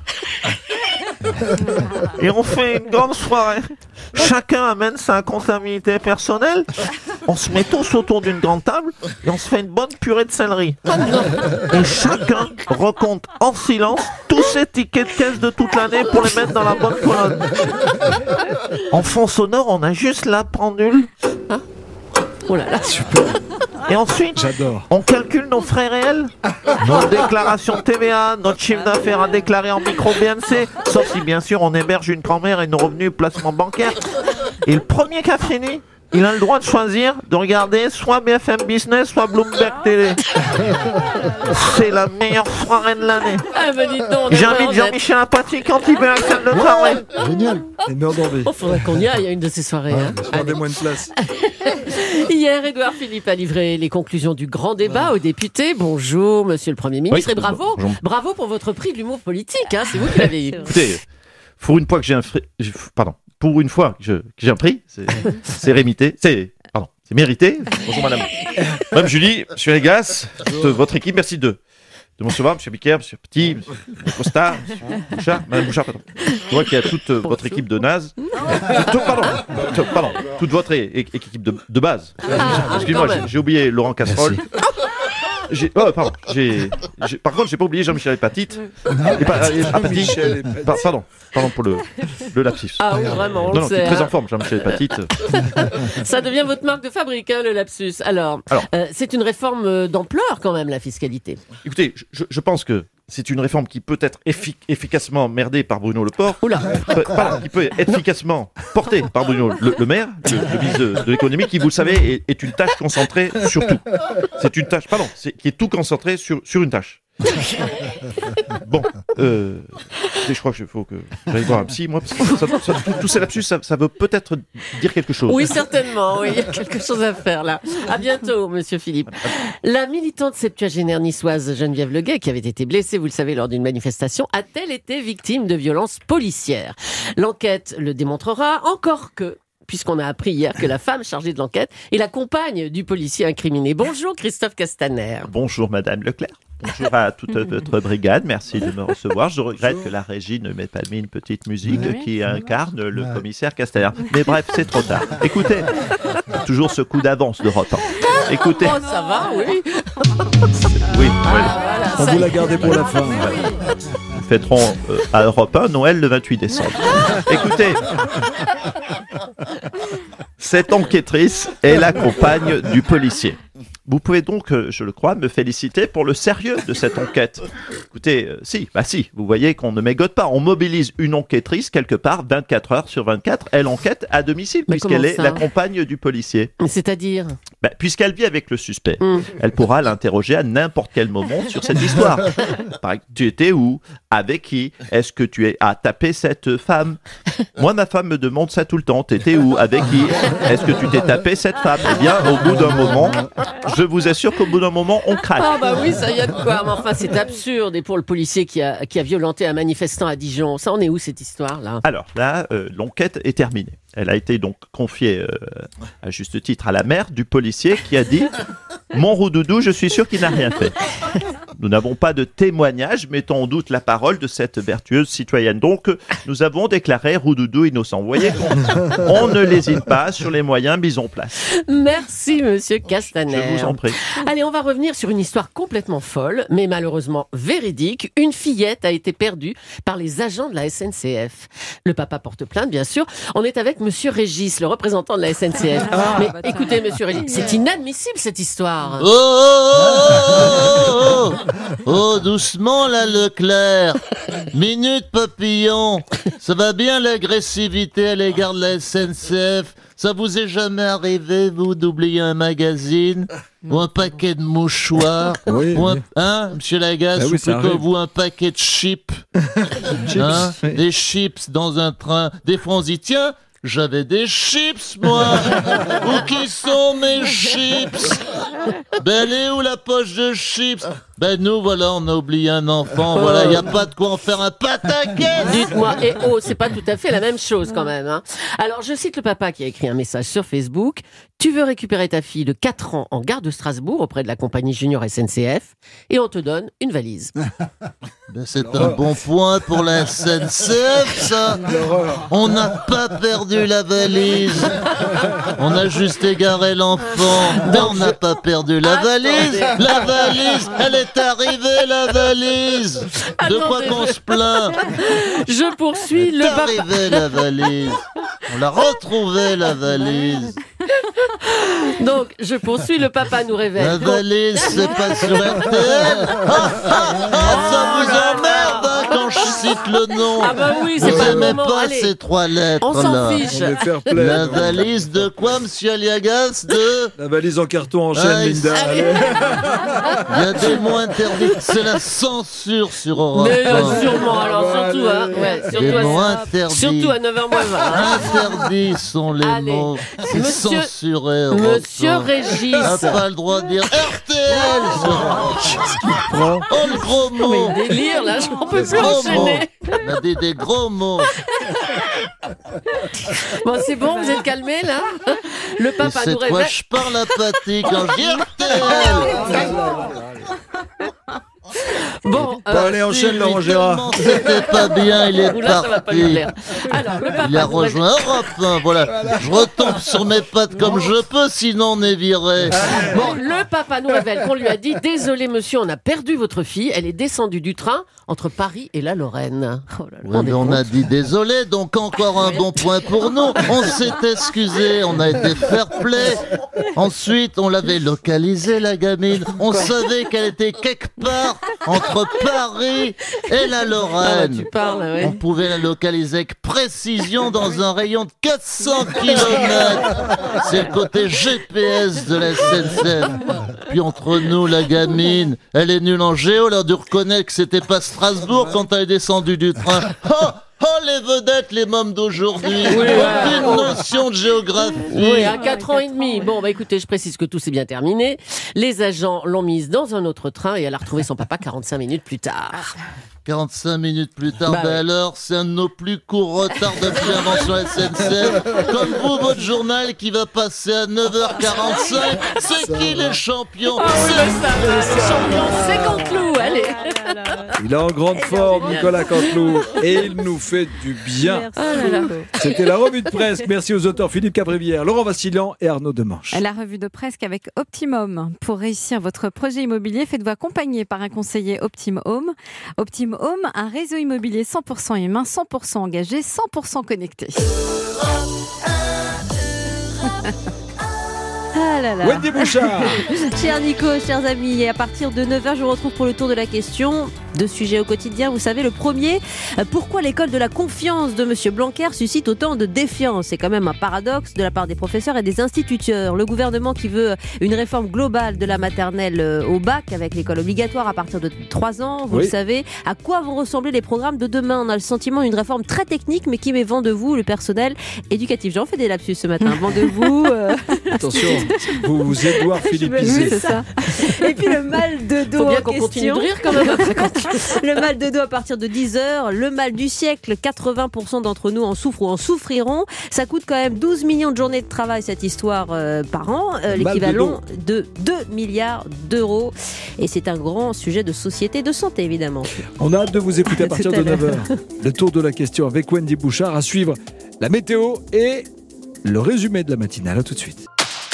Et on fait une grande soirée. Chacun amène sa comptabilité personnelle. On se met tous autour d'une grande table et on se fait une bonne purée de céleri. Et chacun recompte en silence tous ses tickets de caisse de toute l'année pour les mettre dans la bonne colonne. En fond sonore, on a juste la pendule. Oh là là, super. Et ensuite, j'adore. On calcule nos frais réels, nos déclarations TVA, notre chiffre d'affaires à déclarer en micro-BNC, sauf si bien sûr on héberge une grand-mère et nos revenus placement bancaire. Et le premier qui a fini, il a le droit de choisir de regarder soit BFM Business, soit Bloomberg Télé. C'est la meilleure soirée de l'année. J'invite Jean-Michel Apathy quand il veut à celle de travail. Génial. Énorme envie. Il faudrait qu'on y aille à une de ces soirées. Rendez-moi une place. Hier, Édouard Philippe a livré les conclusions du grand débat aux députés. Bonjour, monsieur le Premier ministre, et bravo. Bonjour. Bravo pour votre prix de l'humour politique. C'est vous qui l'avez eu. Écoutez, pour une fois que j'ai un prix, c'est rémité. C'est mérité. Bonjour madame. Madame Julie, monsieur Légas, toute votre équipe, merci de me recevoir, monsieur Biquer, monsieur Petit, monsieur Costa, monsieur Bouchard, madame Bouchard, pardon. Je vois qu'il y a toute votre équipe de naze. Pardon, toute votre équipe de base. Excusez-moi, j'ai oublié Laurent Casserole. Par contre, j'ai pas oublié Jean-Michel Hépatite. Pardon pour le lapsus. Ah oui, vraiment, on non, le sait. Qui est très en forme, Jean-Michel Hépatite. Ça devient votre marque de fabrique, hein, le lapsus. Alors c'est une réforme d'ampleur quand même, la fiscalité. Écoutez, je pense que c'est une réforme qui peut être efficacement merdée par Bruno Le Port. Qui peut être efficacement portée par Bruno le maire, le ministre de l'économie, qui, vous le savez, est une tâche concentrée sur tout. C'est une tâche, qui est tout concentré sur une tâche. Bon, je crois qu'il faut que j'aille voir un psy, moi, parce que tous ces lapsus, ça veut peut-être dire quelque chose. Oui, certainement, oui, il y a quelque chose à faire là. À bientôt, monsieur Philippe. La militante septuagénaire niçoise Geneviève Leguet, qui avait été blessée, vous le savez, lors d'une manifestation, a-t-elle été victime de violences policières? L'enquête le démontrera, encore que, puisqu'on a appris hier que la femme chargée de l'enquête est la compagne du policier incriminé. Bonjour Christophe Castaner. Bonjour Madame Leclerc. Bonjour à toute votre brigade, merci de me recevoir. Je regrette que la régie ne m'ait pas mis une petite musique qui incarne le commissaire Castaner. Mais bref, c'est trop tard. Écoutez, toujours ce coup d'avance d'Europe 1. Écoutez. Oh, ça va, oui. Oui, voilà, on vous l'a gardé pour la fin. Nous fêterons à Europe 1 Noël le 28 décembre. Écoutez, cette enquêtrice est la compagne du policier. Vous pouvez donc, je le crois, me féliciter pour le sérieux de cette enquête. Écoutez, si, vous voyez qu'on ne mégote pas. On mobilise une enquêtrice quelque part 24 heures sur 24. Elle enquête à domicile puisqu'elle est la compagne du policier. C'est-à-dire puisqu'elle vit avec le suspect. Elle pourra l'interroger à n'importe quel moment sur cette histoire. Par exemple, tu étais où? Avec qui? Est-ce que tu as tapé cette femme? Moi, ma femme me demande ça tout le temps. T'étais où? Avec qui? Est-ce que tu t'es tapé cette femme? Eh bien, au bout d'un moment, je vous assure qu'au bout d'un moment, on craque. Ah bah oui, ça y a de quoi. Mais enfin, c'est absurde. Et pour le policier qui a violenté un manifestant à Dijon, ça en est où cette histoire-là? Alors là, l'enquête est terminée. Elle a été donc confiée, à juste titre, à la mère du policier qui a dit « Mon Roudoudou, je suis sûr qu'il n'a rien fait ». Nous n'avons pas de témoignage mettant en doute la parole de cette vertueuse citoyenne. Donc, nous avons déclaré Roudoudou innocent. Vous voyez qu'on ne lésine pas sur les moyens mis en place. Merci, monsieur Castaner. Je vous en prie. Allez, on va revenir sur une histoire complètement folle, mais malheureusement véridique. Une fillette a été perdue par les agents de la SNCF. Le papa porte plainte, bien sûr. On est avec monsieur Régis, le représentant de la SNCF. Mais écoutez, monsieur Régis, c'est inadmissible cette histoire. Oh, doucement là, Leclerc. Minute papillon. Ça va bien l'agressivité à l'égard de la SNCF? Ça vous est jamais arrivé, vous, d'oublier un magazine ou un paquet de mouchoirs ou monsieur Lagasse, ou plutôt vous, un paquet de chips, des chips dans un train. Des fois, on se dit, tiens, j'avais des chips, moi. Où qui sont mes chips? Ben, elle est où la poche de chips? Ben, nous, voilà, on a oublié un enfant. Voilà, il n'y a pas de quoi en faire un pataquès. Dites-moi, c'est pas tout à fait la même chose quand même. Hein. Alors, je cite le papa qui a écrit un message sur Facebook. Tu veux récupérer ta fille de 4 ans en gare de Strasbourg auprès de la compagnie Junior SNCF et on te donne une valise. Ben, c'est un bon point pour la SNCF, ça. On n'a pas perdu la valise. On a juste égaré l'enfant. Mais on n'a pas perdu la valise. La valise, elle est arrivée, la valise. De quoi qu'on se plaint? Je poursuis le papa. Elle est arrivée, la valise. On l'a retrouvée, la valise. Donc, je poursuis, le papa nous révèle. La valise, c'est pas sur RTL. Ça vous emmerde hein, quand je cite le nom. Ah bah oui, c'est pas le moment. Pas Allez, ces 3 lettres. On s'en fiche. La valise de quoi, monsieur Aliagas? La valise en carton en chaîne, Linda. Il y a des mots interdits. C'est la censure sur Europe 1. Mais sûrement, alors surtout, hein. Ouais, surtout à 9h20. Interdits sont les mots. C'est censuré. Monsieur Régis. N'a pas le droit de dire RTL. Oh, le gros mot. Mais délire, là, je n'en peux plus enchaîner. On a dit des gros mots. Bon, c'est bon, vous êtes calmés là. Le papa nous révèle. C'est quoi je parle apathique en Bon, allez, enchaîne Laurent Gérard. C'était pas bien, il est Oula, ça va pas lui parti. plaire. Alors, le papa Il a nous révèle- rejoint Europe 1, voilà. Je retombe sur mes pattes comme je peux, sinon on est viré. Bon, le papa nous révèle qu'on lui a dit « Désolé monsieur, on a perdu votre fille. Elle est descendue du train entre Paris et la Lorraine. » Ouais, mais on a dit désolé, donc encore un bon point pour nous. On s'est excusé, on a été fair play. Ensuite, on l'avait localisée, la gamine. On savait qu'elle était quelque part entre Paris et la Lorraine. tu parles, ouais. On pouvait la localiser avec précision dans un rayon de 400 km. C'est le côté GPS de la SNCF. Puis entre nous, la gamine, elle est nulle en géo, elle a dû reconnaître que c'était pas Strasbourg quand elle est descendue du train. Oh, les vedettes, les mômes d'aujourd'hui. Aucune notion de géographie. Oui, à 4 ans et demi. Bon, bah écoutez, je précise que tout s'est bien terminé. Les agents l'ont mise dans un autre train et elle a retrouvé son papa 45 minutes plus tard. 45 minutes plus tard, Bah ouais. alors, c'est un de nos plus courts retards depuis l'invention SNCF. Comme vous, votre journal qui va passer à 9h45. C'est qui les champions? Oh, oui, ça va, les champions, c'est Canteloup, allez. Il est en grande forme, Nicolas Canteloup, et il nous fait du bien. C'était la revue de presse. Merci aux auteurs Philippe Cabrivière, Laurent Vassilian et Arnaud Demanche. La revue de presse avec Optimum. Pour réussir votre projet immobilier, faites-vous accompagner par un conseiller Optim Home. Optim Home, un réseau immobilier 100% humain, 100% engagé, 100% connecté. Ah là là. Wendy Bouchard. Cher Nico, chers amis, et à partir de 9h, je vous retrouve pour le tour de la question. 2 sujets au quotidien, vous savez, le premier, pourquoi l'école de la confiance de Monsieur Blanquer suscite autant de défiance? C'est quand même un paradoxe de la part des professeurs et des instituteurs. Le gouvernement qui veut une réforme globale de la maternelle au bac, avec l'école obligatoire à partir de 3 ans, vous le savez. À quoi vont ressembler les programmes de demain? On a le sentiment d'une réforme très technique, mais qui met vent de vous, le personnel éducatif. J'en fais des lapsus ce matin, vent de vous. Attention, vous Édouard Philippe. Oui, c'est ça. Et puis le mal de dos. Faut bien en qu'on question. continue de rire quand même après quand Le mal de dos à partir de 10h, le mal du siècle, 80% d'entre nous en souffrent ou en souffriront. Ça coûte quand même 12 millions de journées de travail cette histoire par an, l'équivalent de 2 milliards d'euros. Et c'est un grand sujet de société, de santé évidemment. On a hâte de vous écouter à partir Tout à de l'heure. 9h. Le tour de la question avec Wendy Bouchard, à suivre la météo et le résumé de la matinale. À tout de suite.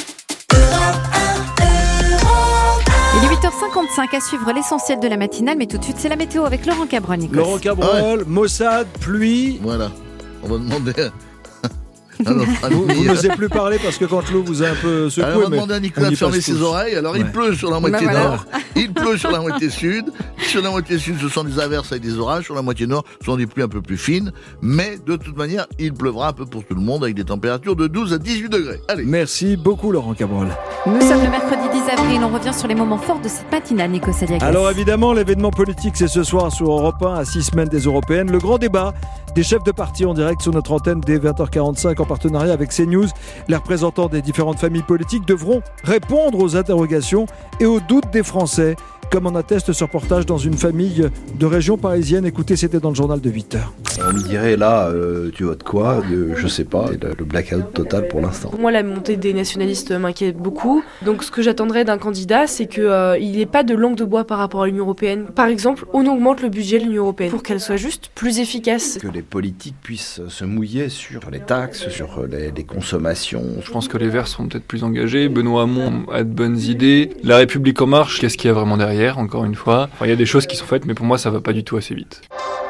Il est 8h55 à suivre l'essentiel de la matinale, mais tout de suite c'est la météo avec Laurent Cabrol, Nicolas. Laurent Cabrol, Mossad, pluie. Voilà. On va demander à notre ami. Vous n'osez plus parler parce que Canteloup vous a un peu secoué. Alors, on va mais demander à Nicolas on y de fermer passe ses tous. oreilles. Alors, il Ouais. pleut sur la moitié voilà. nord, il pleut sur la moitié sud. Sur la moitié sud, ce sont des averses avec des orages. Sur la moitié nord, ce sont des pluies un peu plus fines. Mais de toute manière, il pleuvra un peu pour tout le monde avec des températures de 12 à 18 degrés. Allez. Merci beaucoup, Laurent Cabrol. Nous sommes le mercredi 10 avril, on revient sur les moments forts de cette matinale, Nico Saliagas. Alors évidemment, l'événement politique, c'est ce soir sur Europe 1 à 6 semaines des Européennes. Le grand débat des chefs de parti en direct sur notre antenne dès 20h45 en partenariat avec CNews. Les représentants des différentes familles politiques devront répondre aux interrogations et aux doutes des Français, comme en atteste ce reportage dans une famille de région parisienne. Écoutez, c'était dans le journal de 8h. On me dirait là, tu votes quoi? Je sais pas, le blackout total pour l'instant. Pour moi, la montée des nationalistes m'inquiète beaucoup. Donc ce que j'attendrais d'un candidat, c'est qu'il n'y ait pas de langue de bois par rapport à l'Union européenne. Par exemple, on augmente le budget de l'Union européenne pour qu'elle soit juste plus efficace. Que les politiques puissent se mouiller sur les taxes, sur les consommations. Je pense que les Verts seront peut-être plus engagés. Benoît Hamon a de bonnes idées. La République en marche, qu'est-ce qu'il y a vraiment derrière, encore une fois? Enfin, il y a des choses qui sont faites, mais pour moi, ça va pas du tout assez vite.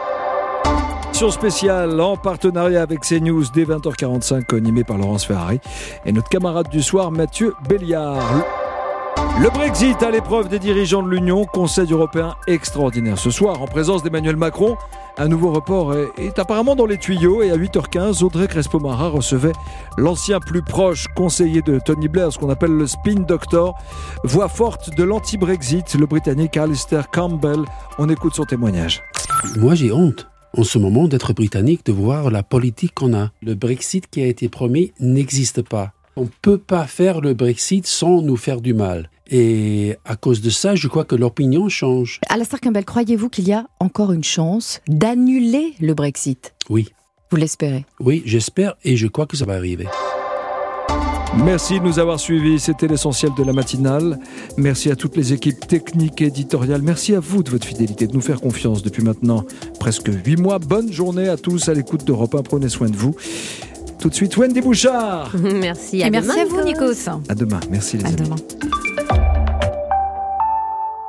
Spéciale en partenariat avec CNews dès 20h45 animée par Laurence Ferrari et notre camarade du soir Mathieu Béliard. Le Brexit à l'épreuve des dirigeants de l'Union, Conseil européen extraordinaire ce soir en présence d'Emmanuel Macron. Un nouveau report est apparemment dans les tuyaux et à 8h15, Audrey Crespo-Mara recevait l'ancien plus proche conseiller de Tony Blair, ce qu'on appelle le spin doctor, voix forte de l'anti-Brexit, le Britannique Alistair Campbell. On écoute son témoignage. Moi, j'ai honte en ce moment d'être britannique, de voir la politique qu'on a. Le Brexit qui a été promis n'existe pas. On ne peut pas faire le Brexit sans nous faire du mal. Et à cause de ça, je crois que l'opinion change. Alistair Campbell, croyez-vous qu'il y a encore une chance d'annuler le Brexit? Oui. Vous l'espérez? Oui, j'espère et je crois que ça va arriver. Merci de nous avoir suivis, c'était l'essentiel de la matinale. Merci à toutes les équipes techniques et éditoriales. Merci à vous de votre fidélité, de nous faire confiance depuis maintenant presque 8 mois. Bonne journée à tous à l'écoute d'Europe 1. Prenez soin de vous. Tout de suite, Wendy Bouchard. Merci. Et merci à vous, Nikos. À demain. Merci les amis. À demain.